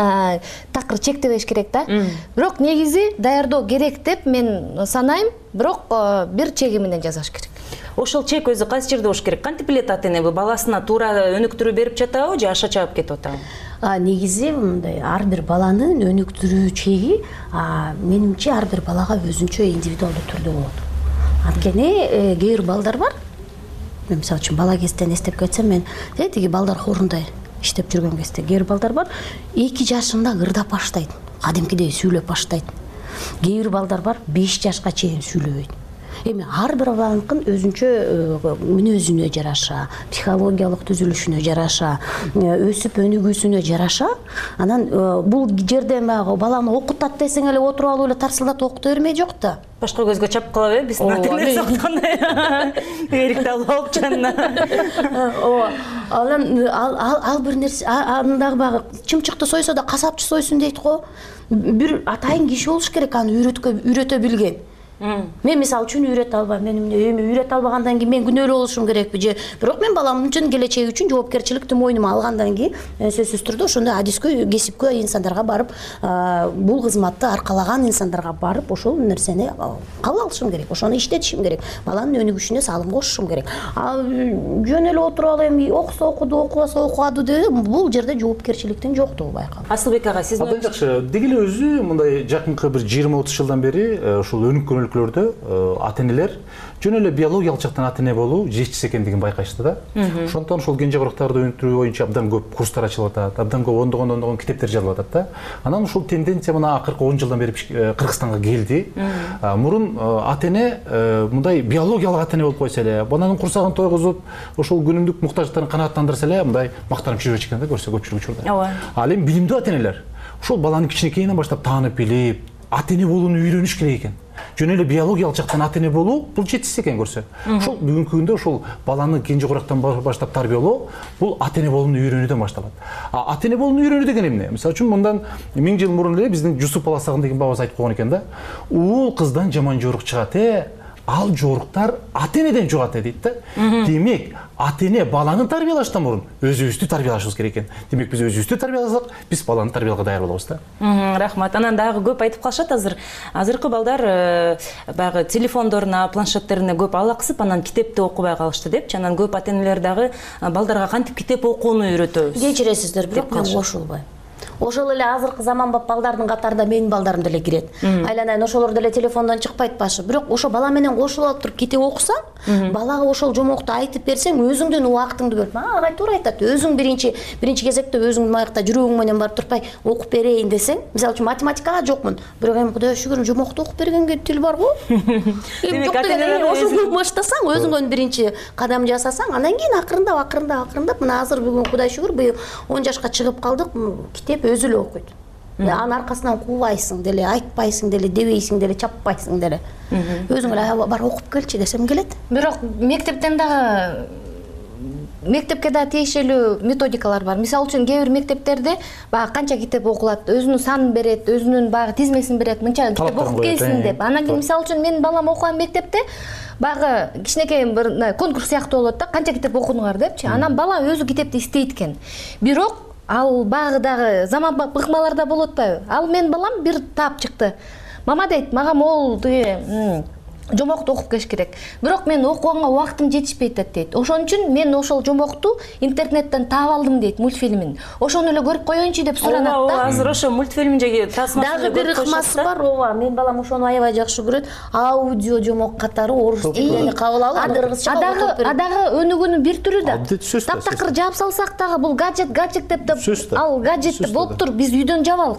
такыр чектебеш керек да. Бирок негизи даярдоо керек деп мен санайм, бирок бир чеги менен жасаш керек. Ошол чек өзү кайсы жерде болуш керек? Кантип билет ата-эне баласына туура өнүктүрүү берип жатабы же аша чаап кетип атабы? Негизи мындай ар бир баланын өнүктүрүү чеги менимче ар бир балага өзүнчө индивидуалдуу түрдө болот. Анткени кээ бир балдар бар. Мен мисалы үчүн бала кезден эстеп кетсем, мен тиги балдар хорундай иштеп жүргөн кезде кээ бир балдар бар, 2 жашында ырдап баштайт, кадимкидей сүйлөп баштайт. Кээ бир балдар бар, 5 жашка чейин сүйлөбөйт. Эми ар бир баланын өзүнчө мүнөзүнө жараша, психологиялык түзүлүшүнө жараша, өсүп өнүгүүсүнө жараша, анан бул жерде баланы окутат десең эле отуруп алып эле тарсылдатып окута бермей жок да. Башка көзгө чапып калабы, биздин ата-энелер соккандай. Эрикти алып алып жанына. Ал бир нерсе, андагы багы чымчыкты сойсо да касапчы сойсун дейт го. Бир атайын киши болуш керек аны үйрөтө билген. Мен мисалы үчүн үйрөтө албайм. Мен эми үйрөтө албагандан кийин мен күнөөлүү болушум керекпи же? Бирок мен балам үчүн келечеги үчүн жоопкерчиликти мойнума алгандан кийин сөзсүз түрдө ошондой адискөй, кесипкөй инсандарга барып, бул кызматты аркалаган инсандарга барып, ошол нерсени кабыл алышым керек. Ошону иштетишим керек. Баланын өнүгүшүнө салым кошушум керек. Жөн эле отуруп алып эми окуса окуду, окубаса окубады деп бул жерде жоопкерчиликтин жоктугу байкалат. Асылбек ага, сиз абдан жакшы. Деги эле өзү мындай жакынкы бир 20-30 жылдан бери ушул өнүккөн ата-энелер жөн эле биологиялык жактан ата-эне болуу жетишсиз экендигин байкашты да. Ошондон ушул кенже курактарды өнүктүрүү боюнча абдан көп курстар ачылып атат, абдан көп ондогон китептер жазылып атат да. Анан ушул тенденция мына акыркы 10 жылдан бери Кыргызстанга келди. Мурун ата-эне мындай биологиялык ата-эне болуп койсо эле, баланын курсагын тойгузуп, ошол күнүмдүк муктаждыктарын канааттандырса эле, мындай мактанып жүрүп экен да, көрсө көпчүлүк учурда. Ал эми билимдүү ата-энелер ушул баланы кичинекейинен баштап таанып билип, ата-эне болууну үйрөнүш керек экен. Жөн эле биологиялык жактан ата-эне болуу бул жетишсиз экен көрсө. Ошол бүгүнкү күндө ошол баланы кенже курактан баштап тарбиялоо бул ата-эне болууну үйрөнүүдөн башталат. Ата-эне болууну үйрөнүү деген эмне? Мисалы үчүн мындан 1000 жыл мурун эле биздин Жусуп Баласагын деген бабабыз айтып койгон экен да. Уул кыздан жаман жорук чыгат, ал жоруктар ата-энеден жугат дейт да. Демек, ата-эне баланы тарбиялаштан мурун өзүбүздү тарбиялашыбыз керек экен. Демек, биз өзүбүздү тарбияласак, биз баланы тарбиялоого даяр болобуз да. Рахмат. Анан дагы көп айтып калышат азыркы балдар баягы телефондоруна, планшеттерине көп алаксып, анан китепти окубай калышты депчи. Анан көп ата-энелер дагы балдарга кантип китеп окууну үйрөтөбүз. Кечиресиздер, бирок мен кошулбайм. Ошол эле азыркы заманбап балдардын катарында менин балдарым деле кирет. Айланайын, ошолор деле телефондон чыкпайт башы. Бирок ошо бала менен кошулуп алып туруп китеп окусаң, балага ошол жомокту айтып берсең, өзүңдүн убактыңды бөлүп, агай туура айтат. Өзүң биринчи кезекте өзүңдүн маякта жүрөгүң менен барып турпай окуп берейин десең, мисалы үчүн математикага жокмун. Бирок эми Кудайга шүгүр жомокту окуп бергенге тил бар го. Эми жок деген ошондон баштасаң, өзүңөн биринчи кадам жасасаң, анан кийин акырындап, мына азыр бүгүн Кудай шүгүр быйыл 10 жашка чыгып калдык, китеп өзү эле окуйт. Анын аркасынан куулайсың деле, айтпайсың деле, дебейсиң деле, чаппайсың деле. Өзүң эле бар окуп келчи десем келет. Бирок мектептен дагы мектепке да тиешелүү методикалар бар. Мисалы үчүн кээ бир мектептерде баягы канча китеп окулат, өзүнүн санын берет, өзүнүн баягы тизмесин берет, мынча китеп окуп келсин деп. Анан кийин мисалы үчүн менин балам окуган мектепте баягы кичинекей бир конкурс сыяктуу болот да, канча китеп окудуңар депчи. Анан бала өзү китепти издейт экен. Бирок ал баягы дагы заманбап ыкмалар да болуп атпайбы? Ал менин балам бир таап чыкты. Мама дейт, мага могул тиги жомокту окуп келиш керек. Бирок мен окуганга убактым жетишпей атат дейт. Ошон үчүн мен ошол жомокту интернеттен таап алдым дейт, мультфильмин. Ошону эле көрүп коеюнчу деп суранат да. Азыр ошо мультфильм жеги тасмасын дагы бир ыкмасы бар. Ооба, менин балам ошону аябай жакшы көрөт. Аудио жомок катары орус тилинде кабыл алып, кыргызча окуп берет. Дагы өнүгүүнүн бир түрү да. Таптакыр жаап салсак дагы бул гаджет деп ал гаджетти болуп тур, биз үйдөн жабалык.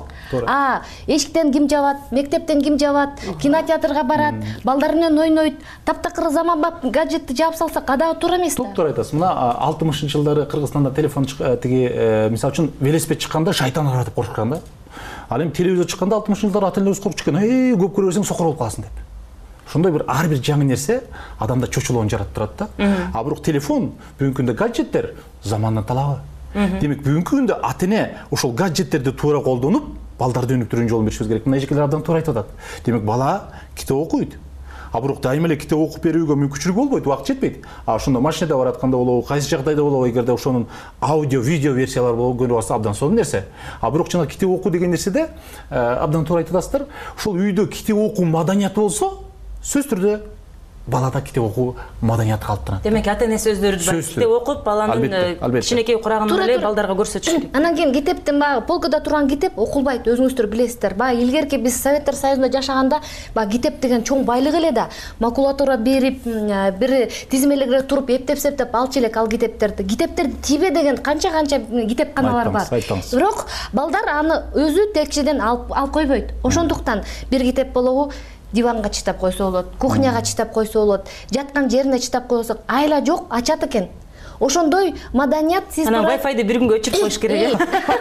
Эшиктен ким жабат, мектептен ким жабат, кинотеатрга барат, балдар менен ойнойт. Таптакыр заманбап гаджетти жаап салсак адагы туура эмес да. Туура айтасыз. Мына 60-жылдары Кыргызстанда телефон тиги мисалы үчүн велосипед чыкканда шайтан ара деп коркушкан да. Ал эми телевизор чыкканда 60-жылдары ата-энелерибиз коркуп чыккан. Көп көрө берсең сокур болуп каласың деп. Ошондой ар бир жаңы нерсе адамда чочулоон жаратып турат да. А бирок телефон, бүгүнкү күндө гаджеттер замандын талабы. Демек бүгүнкү күндө ата-эне ошол гаджеттерди туура колдонуп, балдарды өнүктүрүүнүн жолун беришибиз керек. Мына эжекелер абдан туура айтып атат. Демек бала китеп окуйт. А бирок дайыма эле китеп окуп берүүгө мүмкүнчүлүк болбойт, убакыт жетпейт. А ошондо машинада баратканда болобу, кайсы жагдайда болобу, эгерде ошонун аудио, видео версиялары болобу, көрүп алса абдан сонун нерсе. А бирок жана китеп окуу деген нерседе абдан туура айтып атасыздар. Ошол үйдө китеп окуу маданияты болсо, сөзсүз түрдө балада китеп окуу маданияты калыптырат. Демек ата-энеси өздөрү китеп окуп, баланын кичинекей курагында эле балдарга көрсөтүш керек. Анан кийин китептин баягы полкада турган китеп окулбайт, өзүңүздөр билесиздер. Баягы илгерки биз Советтер Союзунда жашаганда баягы китеп деген чоң байлык эле да. Макулатура берип, бир тизмелегире туруп, эптеп алчу элек ал китептерди. Китептерди тийбе деген канча китепканалар бар. Бирок балдар аны өзү текчеден алып койбойт. Ошондуктан бир китеп болобу диванга читап койсо болот, кухняга читап койсо болот, жаткан жерине читап койсок, айла жок, ачат экен. Ошондой маданият сиз анан Wi-Fi бир күнгө өчүрүп коюш керек.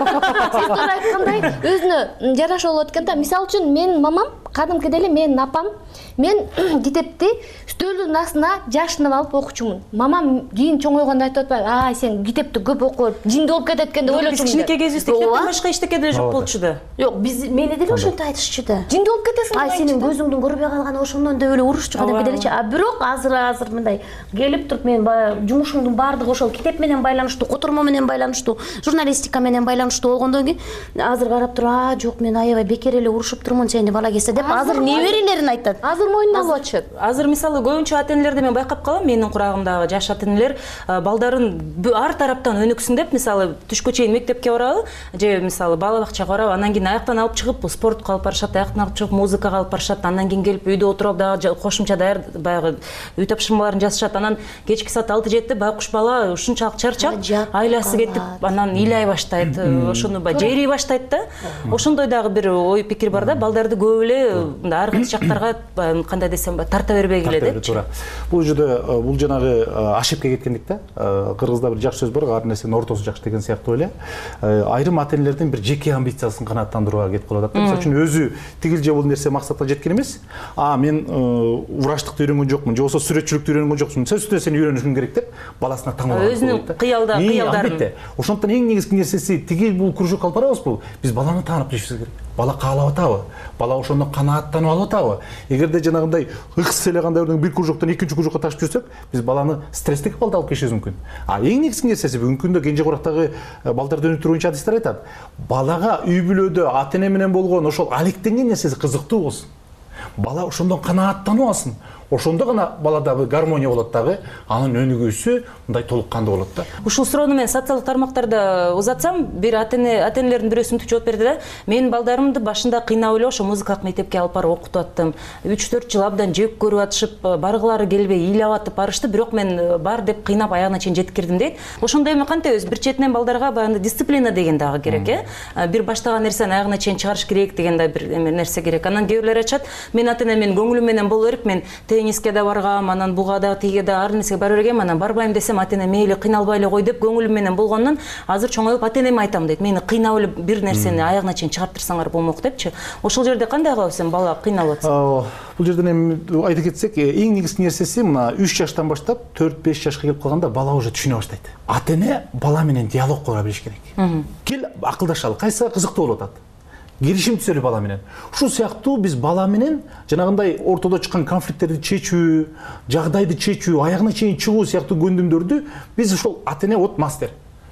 Сиз туура айткандай өзүнө жараша болот экен да. Мисалы үчүн менин мамам, кадимкидей эле менин апам, мен китепти стөлдүн астына жашынып алып окучумун. Мамам кийин чоңойгондо айтып атпайбы, сен китепти көп окуп, жинди болуп кетет экен деп ойлочумун. Кичинекей кезибизде китептен башка эчтеке деле жок болчу да. Жок, мени деле ошентип айтышчу да. Жинди болуп кетесиң. Сенин көзүңдүн көрбөй калганы ошондон деп эле урушчу кадимки делечи. Бирок азыр мындай келип туруп мен жумушумдун баардыгы ошол китеп менен байланыштуу, котормо менен байланыштуу, журналистика менен байланыштуу болгондон кийин азыр карап туруп, жок мен аябай бекер эле урушуп турмун сени бала кезде деп азыр неберелерин айтат. Азыр мойнуна алып атышат. Азыр мисалы көбүнчө ата-энелерде мен байкап калам, менин курагымдагы жаш ата-энелер балдарын ар тараптан өнүксүн деп, мисалы түшкө чейин мектепке барабы, же мисалы бала бакчага барабы, анан кийин аяктан алып чыгып спортко алып барышат, аяктан алып чыгып музыкага алып барышат, андан кийин келип үйдө отуруп дагы кошумча даяр баягы үй тапшырмаларын жазышат. Анан кечки саат 6-7 байкуш бала ушунчалык чарчап, айласы кетип, анан ыйлай баштайт, ошону жери баштайт да. Ошондой дагы бир ой пикир бар да, балдарды көп эле ар кайсы жактарга кандай десем тарта бербегиле деп. Туура. Бул жерде бул жанагы ашепке кеткендик да. Кыргызда бир жакшы сөз бар, ар нерсенин ортосу жакшы деген сыяктуу эле. Айрым ата-энелердин бир жеке амбициясын канааттандырууга кетип калып атат. Мисалы үчүн өзү тигил же бул нерсе максатка жеткен эмес. Мен врачтыкты үйрөнгөн жокмун, же болбосо сүрөтчүлүктү үйрөнгөн жокмун. Сөзсүз сен үйрөнүшүң керек деп баласына таңбалап коет. Өзүнүн кыялдарын. Ошондуктан эң негизги нерсеси тигил бул кружок алып барабызбы? Биз баланы таанып билишибиз керек. Бала каалап атабы? Бала ошондон канааттанып алып атабы? Эгерде жанагындай ыксыз эле кандайдыр бир кружоктон экинчи кружокко ташып жүрсөк, биз баланы стресстик балда алып келишибиз мүмкүн. Эң негизги нерсеси бүгүнкү күндө кенже курактагы балдарды өнүктүрүү боюнча адистер айтат. Балага үй бүлөдө ата-эне менен болгон ошол алектенген нерсеси кызыктуу болсун. Бала ошондон канааттанып алсын. Ошондо гана балада гармония болот дагы, анын өнүгүүсү мындай толук кандуу болот да. Ушул суроону мен социалдык тармактарда узатсам, бир ата-энелердин бирөөсү мынтип жооп берди да. Менин балдарымды башында кыйнап эле ошо музыкалык мектепке алып барып окутуп аттым. 3-4 жыл абдан жек көрүп атышып, баргылары келбей ыйлап атып барышты, бирок мен бар деп кыйнап аягына чейин жеткирдим дейт. Ошондой эми кантебиз? Бир четинен балдарга баягы дисциплина деген дагы керек, бир баштаган нерсени аягына чейин чыгарыш керек деген да бир нерсе керек. Анан кээ бирлер айтышат, мен ата-эне менин көңүлүм менен боло берип, мен тенниске да баргам, анан буга да, тиге да, ар нерсеге бара бергем, анан барбайм десем ата-эне мейли кыйналбай эле кой деп көңүлүм менен болгондон азыр чоңоюп ата-энеме айтам дейт. Мени кыйнап эле бир нерсени аягына чейин чыгарттырсаңар болмок депчи. Ошол жерде кандай кылабыз эми бала кыйналып атса? Бул жерден эми айта кетсек, эң негизги нерсеси мына 3 жаштан баштап 4-5 жашка келип калганда бала уже түшүнө баштайт. Ата-эне бала менен диалог кура билиш керек. Кел акылдашалы, кайсы кызыктуу болуп атат. Келишим түзөлү бала менен. Ушул сыяктуу биз бала менен жанагындай ортодо чыккан конфликттерди чечүү, жагдайды чечүү, аягына чейин чыгуу сыяктуу көндүмдөрдү биз ошол ата-эне мастер.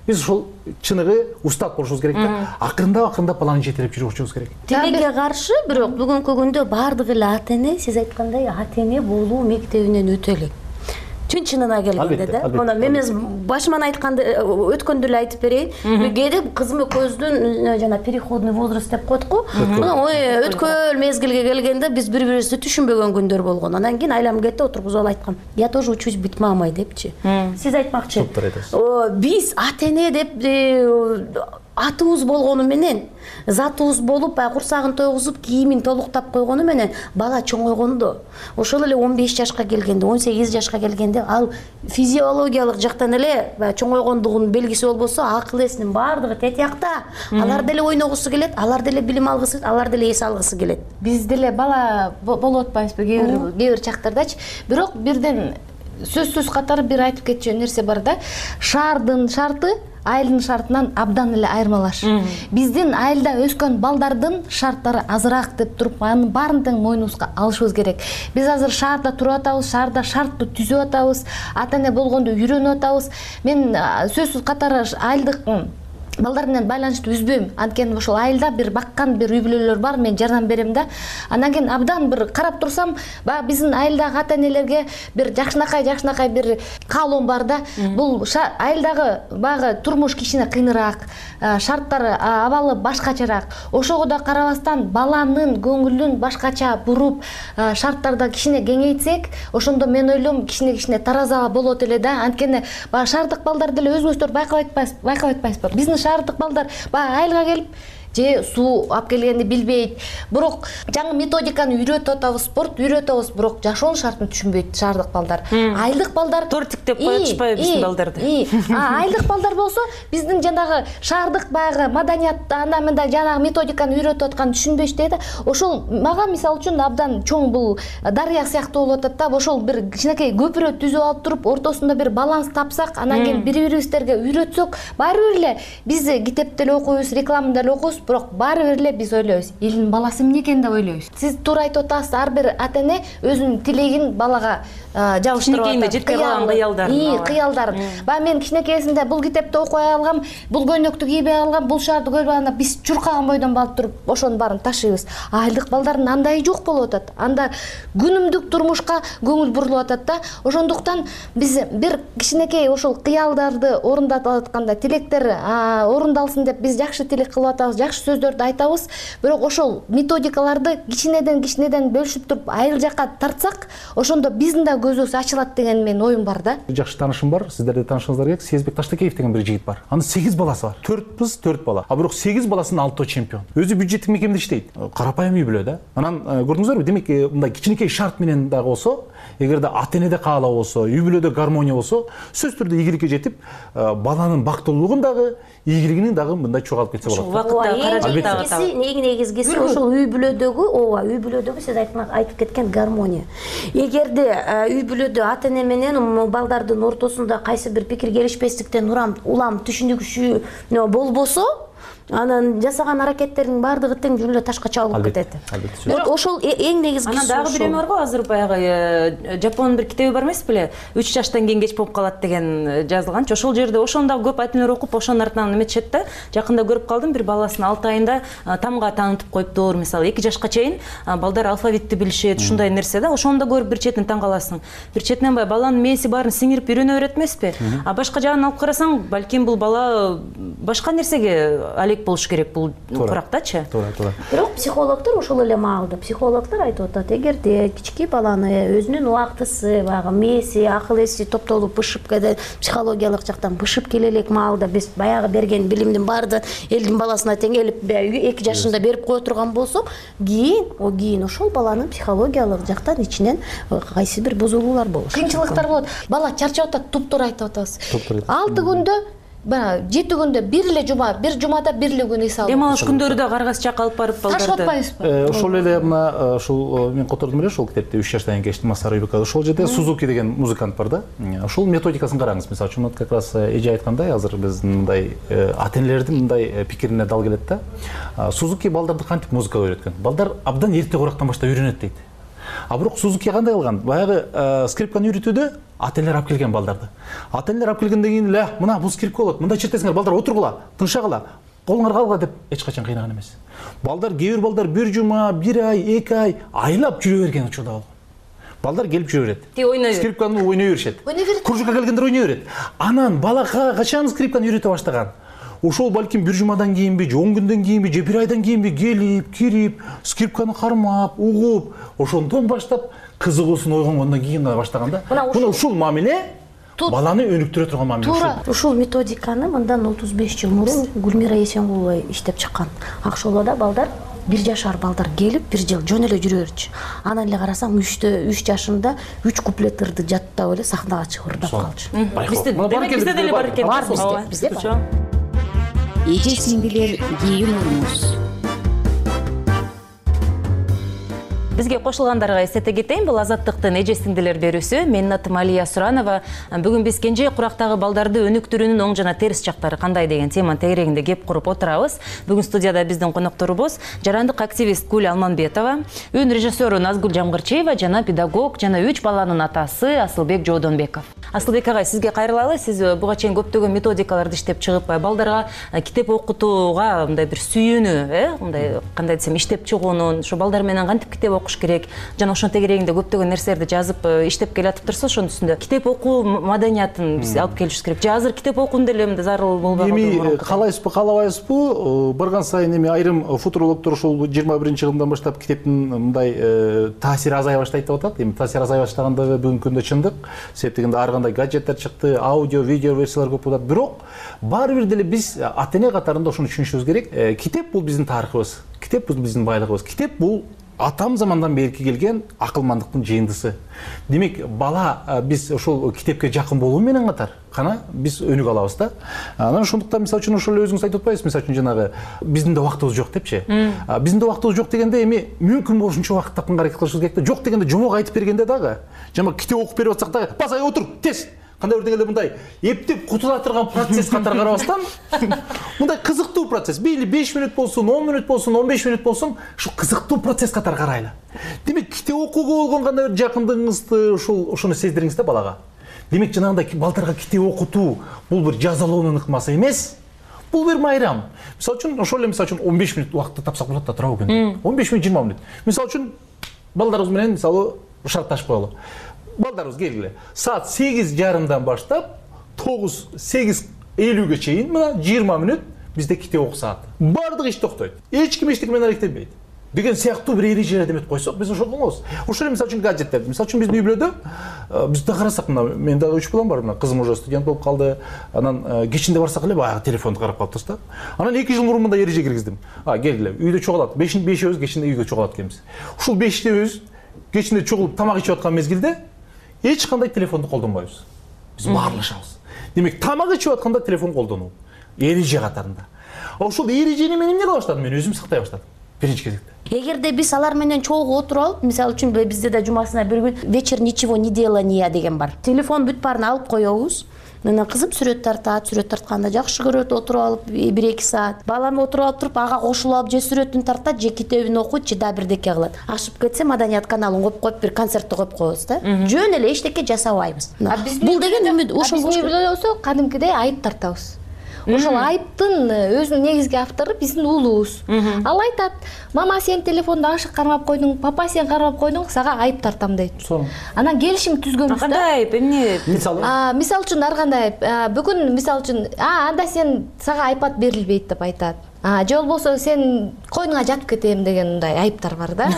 Биз ушул чыныгы устат болушубуз керек да. Акырындап баланы жетелеп жүрүшүбүз керек. Тилеге каршы, бирок бүгүнкү күндө баардык эле ата-эне, сиз айткандай ата-эне болуу мектебинен өтө элек. Чын-чынына келгенде да. Мына мен башыман айтканды өткөндө эле айтып берейин. Кээде кызым экөөбүздүн жана переходный возраст деп коет го. Өткөл мезгилге келгенде биз бири-бирибизди түшүнбөгөн күндөр болгон. Анан кийин айлам кетти, отургузуп алып айткам. Я тоже учусь быть мамой депчи. Сиз айтмакчы. Биз ата-эне деп атыбыз болгону менен, затыбыз болуп, курсагын тойгузуп, кийимин толуктап койгону менен бала чоңойгондо, ошол эле 15 жашка келгенде, 18 жашка келгенде ал физиологиялык жактан эле чоңойгондугунун белгиси болбосо, акыл эсинин баардыгы тетиякта. Алар деле ойногусу келет, алар деле билим алгысы, алар деле эс алгысы келет. Биз деле бала болуп атпайбызбы кээ бир чактардачы. Бирок бирден сөзсүз катары бир айтып кетчү нерсе бар да. Шаардын шарты айылдын шартынан абдан эле айырмалаш. Биздин айылда өскөн балдардын шарттары азыраак деп туруп, анын баарын тең мойнубузга алышыбыз керек. Биз азыр шаарда туруп атабыз, шаарда шартты түзүп атабыз, ата-эне болгондо үйрөнүп атабыз. Мен сөзсүз катары айылдык балдар менен байланышты үзбөйм. Анткени ошол айылда бир баккан бир үй бүлөлөр бар, мен жардам берем да. Анан кийин абдан бир карап турсам, баягы биздин айылдагы ата-энелерге бир жакшынакай бир каалоом бар да. Бул айылдагы баягы турмуш кичине кыйыныраак, шарттары абалы башкачараак. Ошого да карабастан баланын көңүлүн башкача буруп, шарттарды кичине кеңейтсек, ошондо мен ойлойм кичине тараза болот эле да. Анткени баягы шаардык балдар деле өзүңүздөр байкап атпайсызбы? Биздин шаардык балдар баягы айылга келип же суу алып келгенди билбейт. Бирок жаңы методиканы үйрөтүп атабыз, спорт үйрөтүп атабыз, бирок жашоонун шартын түшүнбөйт шаардык балдар. Айылдык балдар тортик деп коюшпайбы биздин балдарды. Айылдык балдар болсо биздин жанагы шаардык баягы маданият андан мындай жанагы методиканы үйрөтүп атканын түшүнбөйүштү да. Ошол мага мисалы үчүн абдан чоң бул дарыя сыяктуу болуп атат да. Ошол бир кичинекей көпүрө түзүп алып туруп, ортосунда бир баланс тапсак, анан кийин бири-бирибизге үйрөтсөк, баары бир эле биз китепте эле окуйбуз, рекламада эле окуйбуз, бирок баары бир эле биз ойлойбуз, элдин баласы эмне экен деп ойлойбуз. Сиз туура айтып атасыз, ар бир ата-эне өзүнүн тилегин балага жабыштырып атат. Жетпей калган кыялдарын. Баягы мен кичинекейсинде бул китепти окуй алгам, бул көйнөктү кийбей алгам, бул шаарды көрбөй алгам, биз чуркаган бойдон барып туруп ошонун баарын ташыйбыз. Айылдык балдардын андай жок болуп атат. Анда күнүмдүк турмушка көңүл бурулуп атат да. Ошондуктан биз бир кичинекей ошол кыялдарды орундатып атканда, тилектер орундалсын деп биз жакшы тилек кылып атабыз, жакшы сөздөрдү айтабыз. Бирок ошол методикаларды кичинеден бөлүшүп туруп айыл жакка тартсак, ошондо биздин да көзүбүз ачылат деген менин оюм бар да. Жакшы таанышым бар, сиздерде таанышыңыздар керек. Сезбек Таштакеев деген бир жигит бар. Анын 8 баласы бар. 4 кыз, 4 бала. Бирок 8 баласынын 6 чемпион. Өзү бюджеттик мекемеде иштейт. Карапайым үй бүлө да. Анан көрдүңүздарбы? Демек, мындай кичинекей шарт менен дагы болсо, эгерде ата-энеде каалоо болсо, үй бүлөдө гармония болсо, сөзсүз түрдө ийгиликке жетип, баланын бактылуулугун дагы, ийгилигинин дагы мындай чогалып кетсе болот. Эң негизгиси ошол үй бүлөдөгү сиз айтып кеткен гармония. Эгерде үй бүлөдө ата-эне менен балдардын ортосунда кайсы бир пикир келишпестиктен улам түшүнүксүү болбосо, анан жасаган аракеттердин баардыгы тең жүлө ташка чабылып кетет. Бирок ошол эң негизгиси. Анан дагы бир эме бар го, азыр баягы Жапондун бир китеби бар эмес беле? 3 жаштан кийин кеч болуп калат деген жазылганчы. Ошол жерде ошону дагы көп ата-энелер окуп, ошонун артынан эметишет да. Жакында көрүп калдым, бир баласын 6 айында тамга таанытып коюптур. Мисалы 2 жашка чейин балдар алфавитти билишет, ушундай нерсе да. Ошону да көрүп бир четинен таң каласың. Бир четинен баланын мээси баарын сиңирип үйрөнө берет эмеспи? А башка жагын алып карасаң, балким бул бала башка нерсеге болуш керек бул курактачы. Туура. Бирок психологдор ошол эле маалда психологдор айтып атат, эгерде кички баланы өзүнүн убактысы, баягы мээси, акыл эси топтолуп бышып кетет, психологиялык жактан бышып келе элек маалда биз баягы берген билимдин баардыгы элдин баласына теңелип 2 жашында берип кое турган болсок, кийин ошол баланын психологиялык жактан ичинен кайсы бир бузулуулар болуш. Кыйынчылыктар болот. Бала чарчап атат, туптуура айтып атабыз. 6 күндө 7 күндө бир жумада бир эле күн эс алып. Дем алыш күндөрү да каргас жакка алып барып балдарды. Таштап атпайбызбы? Ошол эле мына ушул мен котордум эле ошол китепте 3 жаштан кийин кечти Масару Ибука. Ошол жерде Сузуки деген музыкант бар да. Ошол методикасын караңыз. Мисалы үчүн как раз эже айткандай, азыр биздин мындай ата-энелердин мындай пикирине дал келет да. Сузуки балдарды кантип музыкага үйрөткөн? Балдар абдан эрте курактан баштап үйрөнөт дейт. А бирок Сузуки кандай кылган? Баягы скрипканы үйрөтүүдө ата-энелер алып келген балдарды. Ата-энелер алып келгенден кийин эле мына бул скрипка болот. Мындай чертесиңер балдар отургула, тыншагыла. Колуңарга алгыла деп эч качан кыйнаган эмес. Балдар кээ бир балдар 1 жума, 1 ай, 2 ай айлап жүрө берген учурда болгон. Балдар келип жүрө берет. Скрипканы ойной беришет. Кружокко келгендер ойной берет. Анан бала качан скрипканы үйрөтө баштаган? Ошол балким 1 жумадан кийинби, 10 күндөн кийинби, же 1 айдан кийинби келип, кирип, скрипканы кармап, угуп, ошондон баштап кызыгуусун ойгонгондон кийин баштаганда, мына ушул мамиле баланы өнүктүрө турган мамиле. Туура, ушул методиканы мындан 35 жыл мурун Гүлмира Эсенгулова иштеп чыккан. Акшолоодо балдар 1 жашар балдар келип 1 жыл жөн эле жүрө берчү. Анан эле карасаң 3 жашында 3 куплет ырды жаттап эле сахнага чыгып ырдап калчу. Бизде деле бар экен. Бар бизде. Эже сиңдилер юморумуз. Бизге кошулгандарга эстете кетейин, бул Азаттыктын эже сиңдилер берүүсү. Менин атым Алия Суранова. Бүгүн биз кенже курактагы балдарды өнүктүрүүнүн оң жана терс жактары кандай деген теманын тегерегинде кеп куруп отурабыз. Бүгүн студияда биздин конокторубуз жарандык активист Гүл Алманбетова, үн режиссеру Назгүл Жамгырчиева жана педагог жана 3 баланын атасы Асылбек Жоодонбеков. Асылбек агай, сизге кайрылалы. Сиз буга чейин көптөгөн методикаларды иштеп чыгып, балдарга китеп окутууга мындай бир сүйүүнү, мындай кандай десем, иштеп чыгуунун, ошо балдар менен кантип китеп окуш керек, жана ошонун тегерегинде көптөгөн нерселерди жазып иштеп келатыптырсыз. Ошонун үстүндө китеп окуу маданиятын биз алып келишибиз керек. Же азыр китеп окуун деле мындай зарыл болбой калды? Эми калайсызбы, каалабайсызбы, барган сайын эми айрым футурологдор ошол 21-жылдан баштап китептин мындай таасири азая баштайт деп атат. Эми таасири азая баштагандыгы бүгүнкү күндө чындык. Себеп дегенде ар кандай гаджеттер чыкты, аудио, видео версиялар көп болот. Бирок баары бир деле биз ата-эне катарында ошону түшүнүшүбүз керек. Китеп бул биздин тарыхыбыз. Китеп бул биздин байлыгыбыз. Китеп бул атам замандан берки келген акылмандыктын жыйындысы. Демек, бала биз ошол китепке жакын болуу менен катар кана биз өнүк алабыз да. Анан ошондуктан мисалы үчүн ошол өзүңүз айтып атпайсызбы, мисалы үчүн жанагы биздин да убактыбыз жок депчи. Биздин да убактыбыз жок дегенде эми мүмкүн болушунча убакыт тапканга аракет кылышыбыз керек да. Жок дегенде жомок айтып бергенде дагы, жана китеп окуп берип атсак дагы, басай отур, тез. Кандай бир дегенде мындай эптеп кутула турган процесс катары карабастан, мындай кызыктуу процесс, мейли 5 мүнөт болсун, 10 мүнөт болсун, 15 мүнөт болсун, ушу кызыктуу процесс катары карайлы. Демек, китеп окууга болгон кандай бир жакындыгыңызды ошону сездириңиз да балага. Демек, жанагындай балдарга китеп окутуу бул бир жазалоонун ыкмасы эмес, бул бир майрам. Мисалы үчүн, ошол эле мисалы үчүн 15 мүнөт убакытты тапсак болот да, туурабы күндө. 15 мүнөт, 20 мүнөт. Мисалы үчүн, балдарыбыз менен мисалы шартташып коелу. Балдарыбыз келгиле. Саат 8:30-дан баштап 8:50-ге чейин мына 20 мүнөт бизде китеп окуу сааты. Бардык иш токтойт. Эч ким эчтеке менен аракеттенбейт. Деген сыяктуу бир эрежелер демет койсок, биз ошол кылабыз. Ошол мисалы үчүн гаджеттер. Мисалы үчүн биздин үй бүлөдө биз да карасак, мына мен дагы 3 балам бар, мына кызым уже студент болуп калды. Анан кечинде барсак эле баягы телефонду карап калыптырбыз да. Анан 2 жыл мурун мындай эреже киргиздим. Келгиле, үйдө чогулат. 5-өбүз кечинде үйгө чогулат экенбиз. Ушул 5-өбүз кечинде чогулуп тамак ичип аткан мезгилде эч кандай телефонду колдонбойбуз. Биз баарлашабыз. Демек, тамак ичип атканда телефон колдонуу эреже катарында. Ошол эрежени мен эмне кыла баштадым? Мен өзүм сактай баштадым. Биринчи кезекте. Эгерде биз алар менен чогуу отуруп алып, мисалы үчүн бизде да жумасына бир күн вечер ничего не делания деген бар. Телефон бүт баарын алып коебуз. Менен кызым сүрөт тартат, сүрөт тартканды жакшы көрөт, отуруп алып 1-2 саат. Балам отуруп алып туруп, ага кошулуп алып же сүрөтүн тартат, же китебин окуйт, же да бирдеке кылат. Ашып кетсе, маданият каналын коюп бир концертти коюп коебуз да. Жөн эле эчтеке жасабайбыз. Бул деген үмүт ошол болсо кадимкидей айып тартабыз. Ошол айыптын өзүнүн негизги автору биздин уулубуз. Ал айтат: "Мама, сен телефонду ашык кармап койдуң, папа сен кармап койдуң, сага айып тартам" дейт. Анан келишим түзгөнбүз да. Кандай айып? Эмне? Мисалы үчүн ар кандай айып. Бүгүн мисалы үчүн, анда сен сага айпад берилбейт деп айтат. Же болбосо сен койнуңа жатып кетем деген мындай айыптар бар да.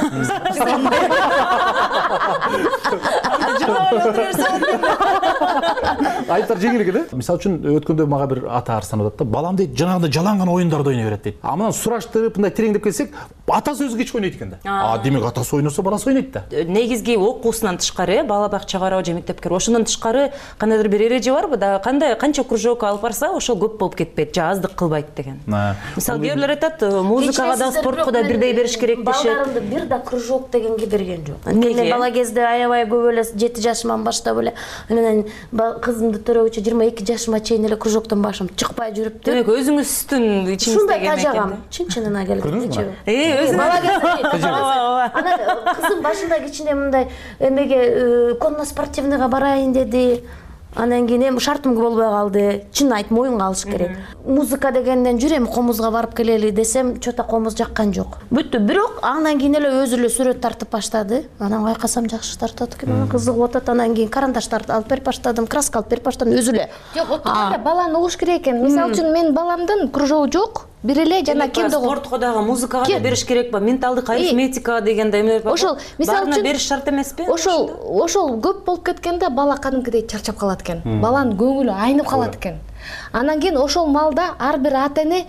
Айыптар жеңил экен, мисалы үчүн өткөндө мага бир ата арстанып атат да, балам дейт, жанагындай жалаң гана оюндарды ойной берет дейт. Анан сураштырып, мындай тереңдеп келсек, атасы өзү кечке ойнойт экен да. Демек атасы ойносо баласы ойнойт да. Негизги окуусунан тышкары, бала бакчага барабы же мектепке, ошондон тышкары кандайдыр бир эреже барбы да, кандай канча кружокко алып барса, ошол көп болуп кетпейт, же аздык кылбайт деген. Мисалы, кээ бирлер айтат, музыкага да, спортко да бирдей бериш керек дешет. Балдарымды бир да кружок дегенге берген жок. Мен бала кезде аябай көп эле 7 жашыман баштап эле, анан кызымды алдымда төрөгүчө 22 жашыма чейин эле кружоктон башым чыкпай жүрүп демек өзүңүздүн ичиңиздеги ушундай тажагам чын-чынына келгенде. Бала кезде анан кызым башында кичине мындай эмеге конно-спортивныйга барайын деди. Анан кийин эми шартым болбой калды. Чын айтып моюнга алыш керек. Музыка дегенден жүр эми комузга барып келели десем, чота комуз жаккан жок. Бүттү. Бирок андан кийин эле өзү эле сүрөт тартып баштады. Анан байкасам жакшы тартат экен. Кызыгып атат. Анан кийин карандаштарды алып берип баштадым, краска алып берип баштадым өзү эле. Жок, оттогу баланы угуш керек экен. Мисалы үчүн менин баламдын кружогу жок. Бир эле жана кемдеги спортко дагы музыкага да бериш керек ба? Менталдык арифметика дегендей эмелер бар. Ошол мисалы үчүн бериш шарт эмеспи? Ошол көп болуп кеткенде бала кадимкидей чарчап калат экен. Баланын көңүлү айнып калат экен. Анан кийин ошол маалда ар бир ата эне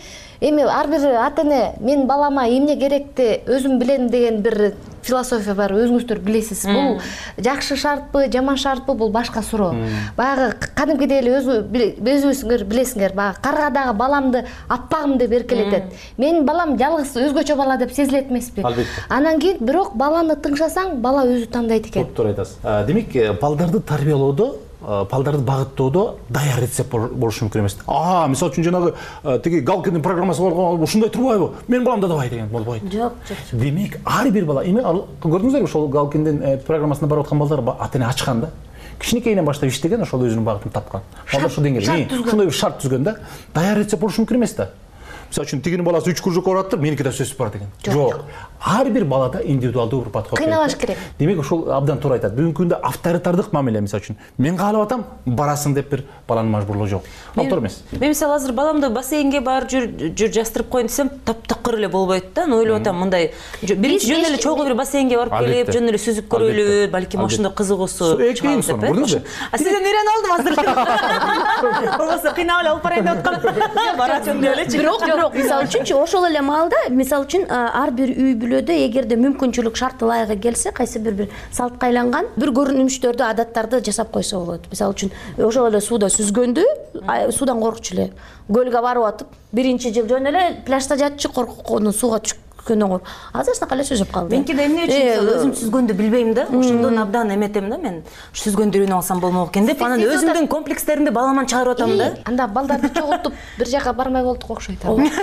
менин балама эмне керекти өзүм билем деген бир философия бар, өзүңүздөр билесиз. Бул жакшы шартпы, жаман шартпы, бул башка суроо. Баягы кадимкидей эле өзүңүздөр билесиңер, баягы каргадагы баламды атпагым деп эркелетет. Менин балам жалгыз өзгөчө бала деп сезилет эмеспи? Анан кийин бирок баланы тыңшасаң, бала өзү тандайт экен. Туура айтасыз. Демек, балдарды тарбиялоодо, балдарды багыттоодо даяр рецепт болушу мүмкүн эмес. Мисалы үчүн жанагы тиги Галкиндин программасы болгон ушундай турбайбы? Менин баламда давай деген болбойт. Жок. Демек, ар бир бала, көрдүңүздөрбү, ошол Галкиндин программасына барып аткан балдар ата эне ачкан да. Кичинекейинен баштап иштеген, ошол өзүнүн багытын тапкан. Балдар ушул деңгээлде ушундай бир шарт түзгөн да. Даяр рецепт болушу мүмкүн эмес да. Мисалы үчүн тигинин баласы 3 кружокко бараттыр, меники да сөзсүз бар деген. Жок. Ар бир балада индивидуалдуу бир подход керек. Кыйналыш керек. Демек ошол абдан туура айтат. Бүгүнкү күндө авторитардык мамиле, мисалы үчүн мен каалап атам, барасың деп бир баланын мажбурлоо жок. Ал туура эмес. Мен мисалы азыр баламды бассейнге бар жүр жастырып коеюн десем, таптакыр эле болбойт да. Ойлоп атам, мындай биринчи жөн эле чогуу бир бассейнге барып келип, жөн эле сүзүп көрөлү, балким ошондой кызыгуусу чыгат деп. Көрдүңүзбү? Сизден үйрөнүп алдым азыр. Болбосо кыйнап эле алып барайын деп аткан. Барасың деп элечи. Бирок мисалы үчүн ошол эле маалда, мисалы үчүн ар бир үй бүлөдө эгерде мүмкүнчүлүк шарты ылайыгы келсе, кайсы бир салтка айланган бир көрүнүштөрдү, адаттарды жасап койсо болот. Мисалы үчүн ошол эле сууда сүзгөндү, суудан коркчу эле. Көлгө барып атып, биринчи жыл жөн эле пляжда жатчы, корккону сууга түшкөнүн. Азыр снакы эле сүзүп калды. Меники да эмне үчүн өзүм сүзгөндү билбейм да. Ошондон абдан эметем да мен. Сүзгөндү үйрөнүп алсам болмок экен деп, анан өзүмдүн комплекстеримди баламан чыгарып атам да. Анда балдарды чогултуп бир жака бармай болдук окшойт.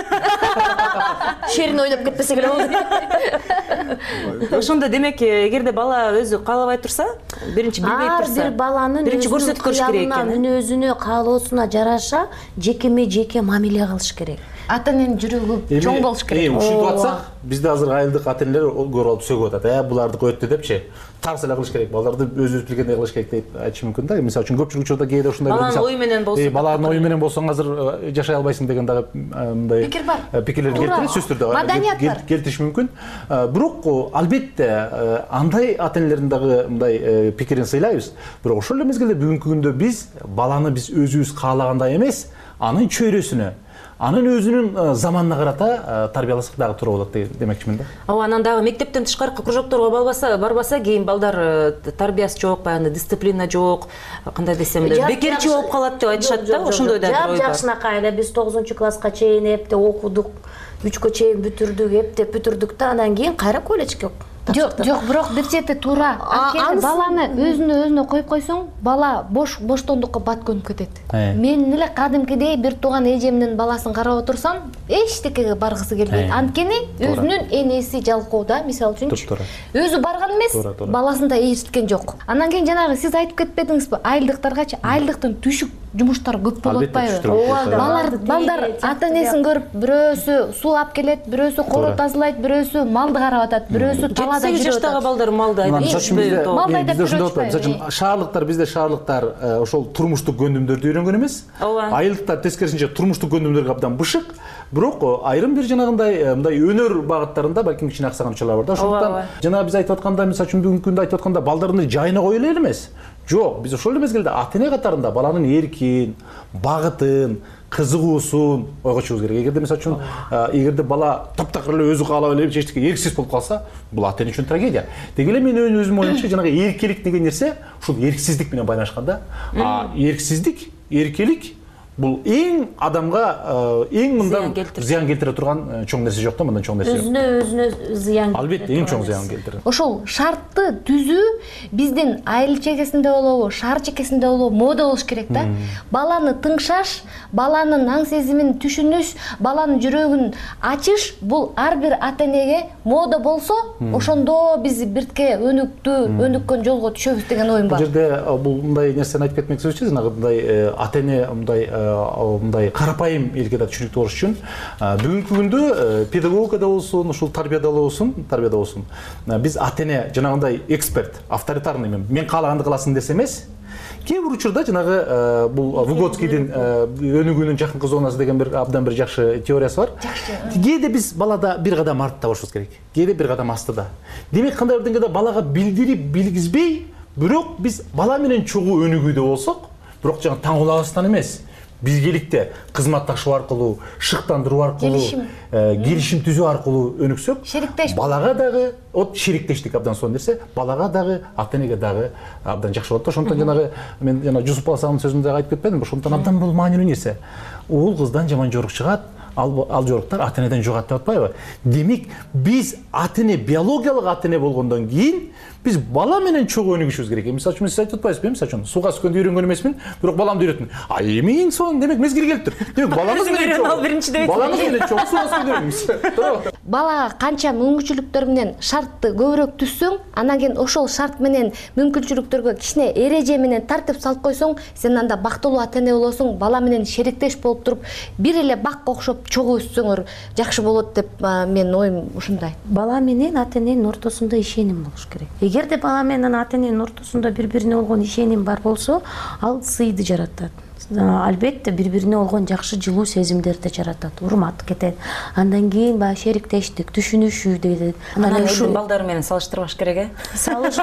Шерин ойноп кетпесе эле болду. Ошондо демек, эгерде бала өзү каалабай турса, биринчи билбей турса, ар бир баланын биринчи көрсөтүп көрүш керек экен. Мүнөзүнө, каалоосуна жараша жекеме-жеке мамиле кылыш керек. Ата эненин жүрөгү чоң болуш керек. Ушинтип атсак, бизде азыр айылдык ата энелер көрүп алып сөгүп атат. Буларды өттү депчи. Тарс эле кылыш керек. Балдарды өзүбүз билгендей кылыш керек деп айтыш мүмкүн да. Мисалы үчүн көпчүлүк учурда кээде ушундай баланын ою менен болсо. Баланын ою менен болсоң азыр жашай албайсың деген дагы мындай пикир бар. Пикирлер келтирет, сөзсүз түрдө. Маданият бар. Келтириш мүмкүн. Бирок албетте андай ата энелердин дагы мындай пикирин сыйлайбыз. Бирок ошол эле мезгилде бүгүнкү күндө биз баланы биз өзүбүз каалагандай эмес, анын чөйрөсүнө, анын өзүнүн заманына карата тарбияласак дагы туура болот демекчимин да. Анан дагы мектептен тышкаркы кружокторго барбаса, кийин балдар тарбиясы жок, баягы дисциплина жок, кандай десем, бекерчи болуп калат деп айтышат да. Ошондой да бир ой бар. Жакшынакай эле биз 9-класска чейин эптеп окудук, 3кө чейин бүтүрдүк, эптеп бүтүрдүк да, анан кийин кайра колледжге Жок, бирок бир чети туура. Анткени баланы өзүнө коюп койсоң, бала боштондукка бат көнүп кетет. Мен эле кадимкидей бир тууган эжемдин баласын карап отурсам, эчтекеге баргысы келбейт. Анткени өзүнүн энеси жалкоодо, мисалы үчүн, өзү барган эмес, баласын да ээриткен жок. Анан кийин жанагы сиз айтып кетпедиңизби, айылдыктаргачы, айылдыктын түшүк жумуштар көп болуп атпайбы? Балдар ата энесин көрүп, бирөөсү суу алып келет, бирөөсү коро тазалайт, бирөөсү малды карап атат, бирөөсү 8 жаштагы балдар малды айдайт. Бизде шаарлыктар ошол турмуштук көндүмдөрдү үйрөнгөн эмес. Айылдыктар тескерисинче турмуштук көндүмдөргө абдан бышык. Бирок айрым бир жанагындай мындай өнөр багыттарында балким кичине аксаганчылар бар да. Ошондуктан жана биз айтып атканда, мисалы үчүн бүгүнкү күндө айтып атканда балдарды жайына коюу эле эмес. Жок, биз ошол эле мезгилде ата эне катарында баланын эркин, багытын, кызыгуусун ойгочубуз керек. Эгерде мисалы үчүн эгерде бала таптакыр эле өзү каалап эле эчтеке эрксиз болуп калса, бул ата эне үчүн трагедия. Деги эле мен өзүм оюмча жанагы эркелик деген нерсе ушул эрксиздик менен байланышкан да. Эрксиздик, эркелик бул эң адамга эң мындан зыян келтире турган чоң нерсе жок да, мындан чоң нерсе жок. Өзүнө зыян. Албетте, эң чоң зыян келтирет. Ошол шартты түзүү биздин айыл чекесинде болобу, шаар чекесинде болобу мода болуш керек да. Баланы тыңшаш, баланын аң сезимин түшүнүш, баланын жүрөгүн ачыш бул ар бир ата-энеге мода болсо, ошондо биз биртке өнүккөн жолго түшөбүз деген оюм бар. Бул жерде бул мындай нерсени айтып кетмекчисизби, жанагындай ата-эне мындай карапайым элге да түшүнүктүү болуш үчүн бүгүнкү күндө педагогикада болсун, ушул тарбияда болсун, биз ата-эне жанагындай эксперт, авторитарный мен каалаганды кыласың десе эмес. Кээ бир учурда жанагы бул Выгодскийдин өнүгүүнүн жакынкы зонасы деген абдан бир жакшы теориясы бар. Кээде биз балада бир кадам артта болушубуз керек, кээде бир кадам астыда. Демек кандай бир деңгээлде балага билдирип билгизбей, бирок биз бала менен чогуу өнүгүүдө болсок, бирок жаңы таң кулабыздан эмес, бизгеликте кызматташуу аркылуу, шыктандыруу аркылуу, келишим түзүү аркылуу өнүксөк, балага дагы шериктештик абдан сонун нерсе, балага дагы, ата-энеге дагы абдан жакшы болот да. Ошондон жанагы мен Жусуп Баласагындын сөзүндө айтып кетпедимби, ошондон абдан бул маанилүү нерсе. Уул кыздан жаман жорук чыгат, ал жоруктар ата-энеден жугат деп атпайбы? Демек, биз ата-эне, биологиялык ата-эне болгондон кийин биз бала менен чогуу өнүгүшүбүз керек. Мисалы үчүн сиз айтып атпайсызбы? Мисалы үчүн сууга түшкөндө үйрөнгөн эмесмин, бирок баламды үйрөттүм. Эми эң сонун демек мезгил келиптир. Демек балаңыз менен чогуу сууга түшкөндө үйрөнүңүз. Балага канча мүмкүнчүлүктөр менен шартты көбүрөөк түзсөң, анан кийин ошол шарт менен мүмкүнчүлүктөргө кичине эреже менен тартип салып койсоң, сен анда бактылуу ата-эне болосуң. Бала менен шериктеш болуп туруп, бир эле бакка окшоп чогуу өссөңөр жакшы болот деп менин оюм ушундай. Бала менен ата-эненин ортосунда ишеним болуш керек. Эгерде бала менен ата-эненин ортосунда бири-бирине болгон ишеним бар болсо, ал сыйды жаратат. Албетте бири-бирине болгон жакшы жылуу сезимдерди жаратат, урмат кетет. Андан кийин баягы шериктештик, түшүнүшүү деген. Анан ушул балдар менен салыштырбаш керек, Салыш,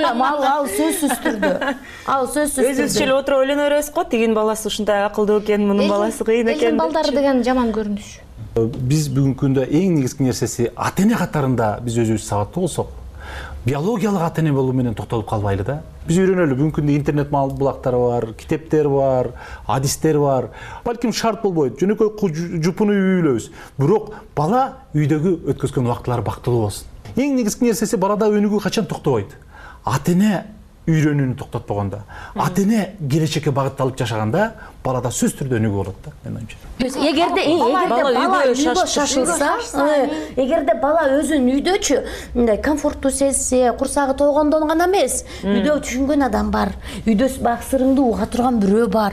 ал сөзсүз түрдө. Өзүбүзчө эле отуруп ойлоно беребиз го, тигинин баласы ушундай акылдуу экен, мунун баласы кыйын экен. Элдин балдары деген жаман көрүнүш. Биз бүгүнкү күндө эң негизги нерсеси ата-эне катарында биз өзүбүз сабаттуу болсок, биологиялык ата-эне болуу менен токтолуп калбайлы да. Биз үйрөнөлү, бүгүнкү күндө интернет булактары бар, китептер бар, адистер бар. Балким шарт болбойт, жөнөкөй жупуну үйлөбүз. Бирок бала үйдөгү өткөзгөн убактылары бактылуу болсун. Эң негизги нерсеси балада өнүгүү качан токтобойт? Ата-эне үйрөнүүнү токтотпогондо, ата-эне келечекке багытталып жашаганда, балада сөз түрдө өнүгүү болот да, менин оюмча. Эгерде бала үйдө шашылса, эгерде бала өзүн үйдөчү мындай комфорттуу сезсе, курсагы толгондон гана эмес, үйдө түшүнгөн адам бар, үйдө баягы сырыңды уга турган бирөө бар,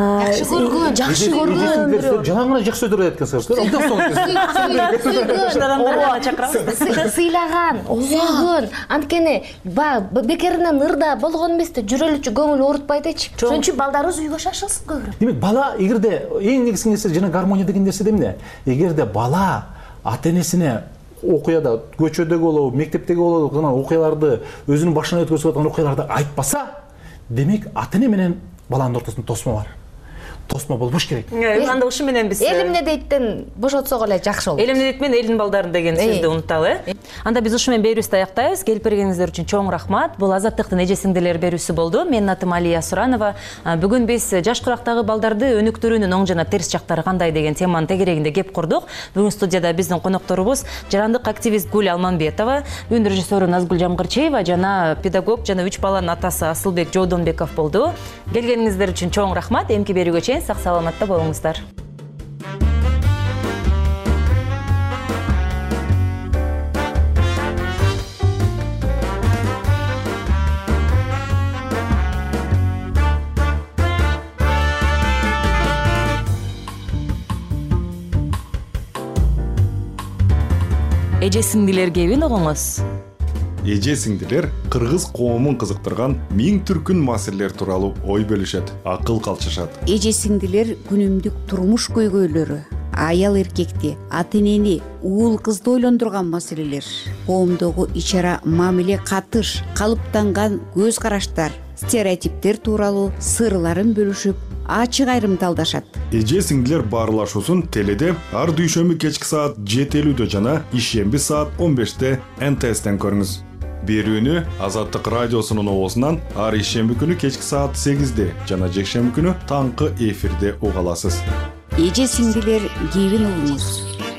жакшы көргөн бирөө. Жана гана жакшы сөздөр айткан сыйган, сыйлаган, сүйгөн, анткени баягы бекеринен ырда болгон эмес да, жүрөлүчү көңүл оорутпайдычы. Ошон үчүн балдарыбыз үйгө шашылсын көбүрөөк. Демек, бала эгерде эң негизги нерсе жана гармония деген нерсе эмне? Эгерде бала ата-энесине окуяда, көчөдөгү болобу, мектептеги болобу, гана окуяларды, өзүнүн башынан өткөрүп аткан окуяларды айтпаса, демек ата-эне менен баланын ортосунда тосмо бар. Тосмо болбош керек. Анда ушу менен биз эл эмне дейттен бошотсок эле жакшы болот. Эл эмне дейт менен элдин балдарын деген сөздү унуталы. Анда биз ушу менен берүүбүздү аяктайбыз. Келип бергениңиздер үчүн чоң рахмат. Бул Азаттыктын эже сиңдилер берүүсү болду. Менин атым Алия Суранова. Бүгүн биз жаш курактагы балдарды өнүктүрүүнүн оң жана терс жактары кандай деген теманын тегерегинде кеп курдук. Бүгүн студияда биздин конокторубуз жарандык активист Гүл Алманбетова, үн режиссеру Назгүл Жамгырчиева жана педагог жана 3 баланын атасы Асылбек Жодонбеков болду. Келгениңиздер үчүн чоң рахмат. Эмки берүүгө сак саламатта болуңуздар. Эже сиңдилер кебин угуңуз. Эже сиңдилер кыргыз коомун кызыктырган миң түркүн маселелер тууралуу ой бөлүшөт, акыл калчышат. Эже сиңдилер күнүмдүк турмуш көйгөйлөрү, аял эркекти, ата-энени, уул кызды ойлондурган маселелер, коомдогу ич-ара мамиле катыш, калыптанган көз караштар, стереотиптер тууралуу сырларын бөлүшүп, ачык айрымдалдашат. Эже сиңдилер баарлашуусун теледе ар дүйшөмбү кечки саат 7:50 жана ишемби саат 15-те НТСтен көрүңүз. берүүнү Азаттык радиосунун оозунан ар ишемби күнү кечки саат 8-де жана жекшемби күнү таңкы эфирде уга аласыз. Эже сиңдилер кебин угуңуз.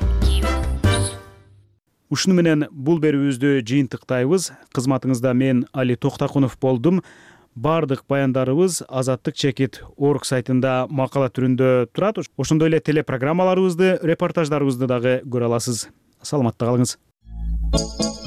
Ушуну менен бул берүүбүздү жыйынтыктайбыз. Кызматыңызда мен Али Токтакунов болдум. Бардык баяндарыбыз Азаттык чекит org сайтында макала түрүндө турат. Ошондой эле телепрограммаларыбызды, репортаждарыбызды дагы көрө аласыз. Саламатта калыңыз.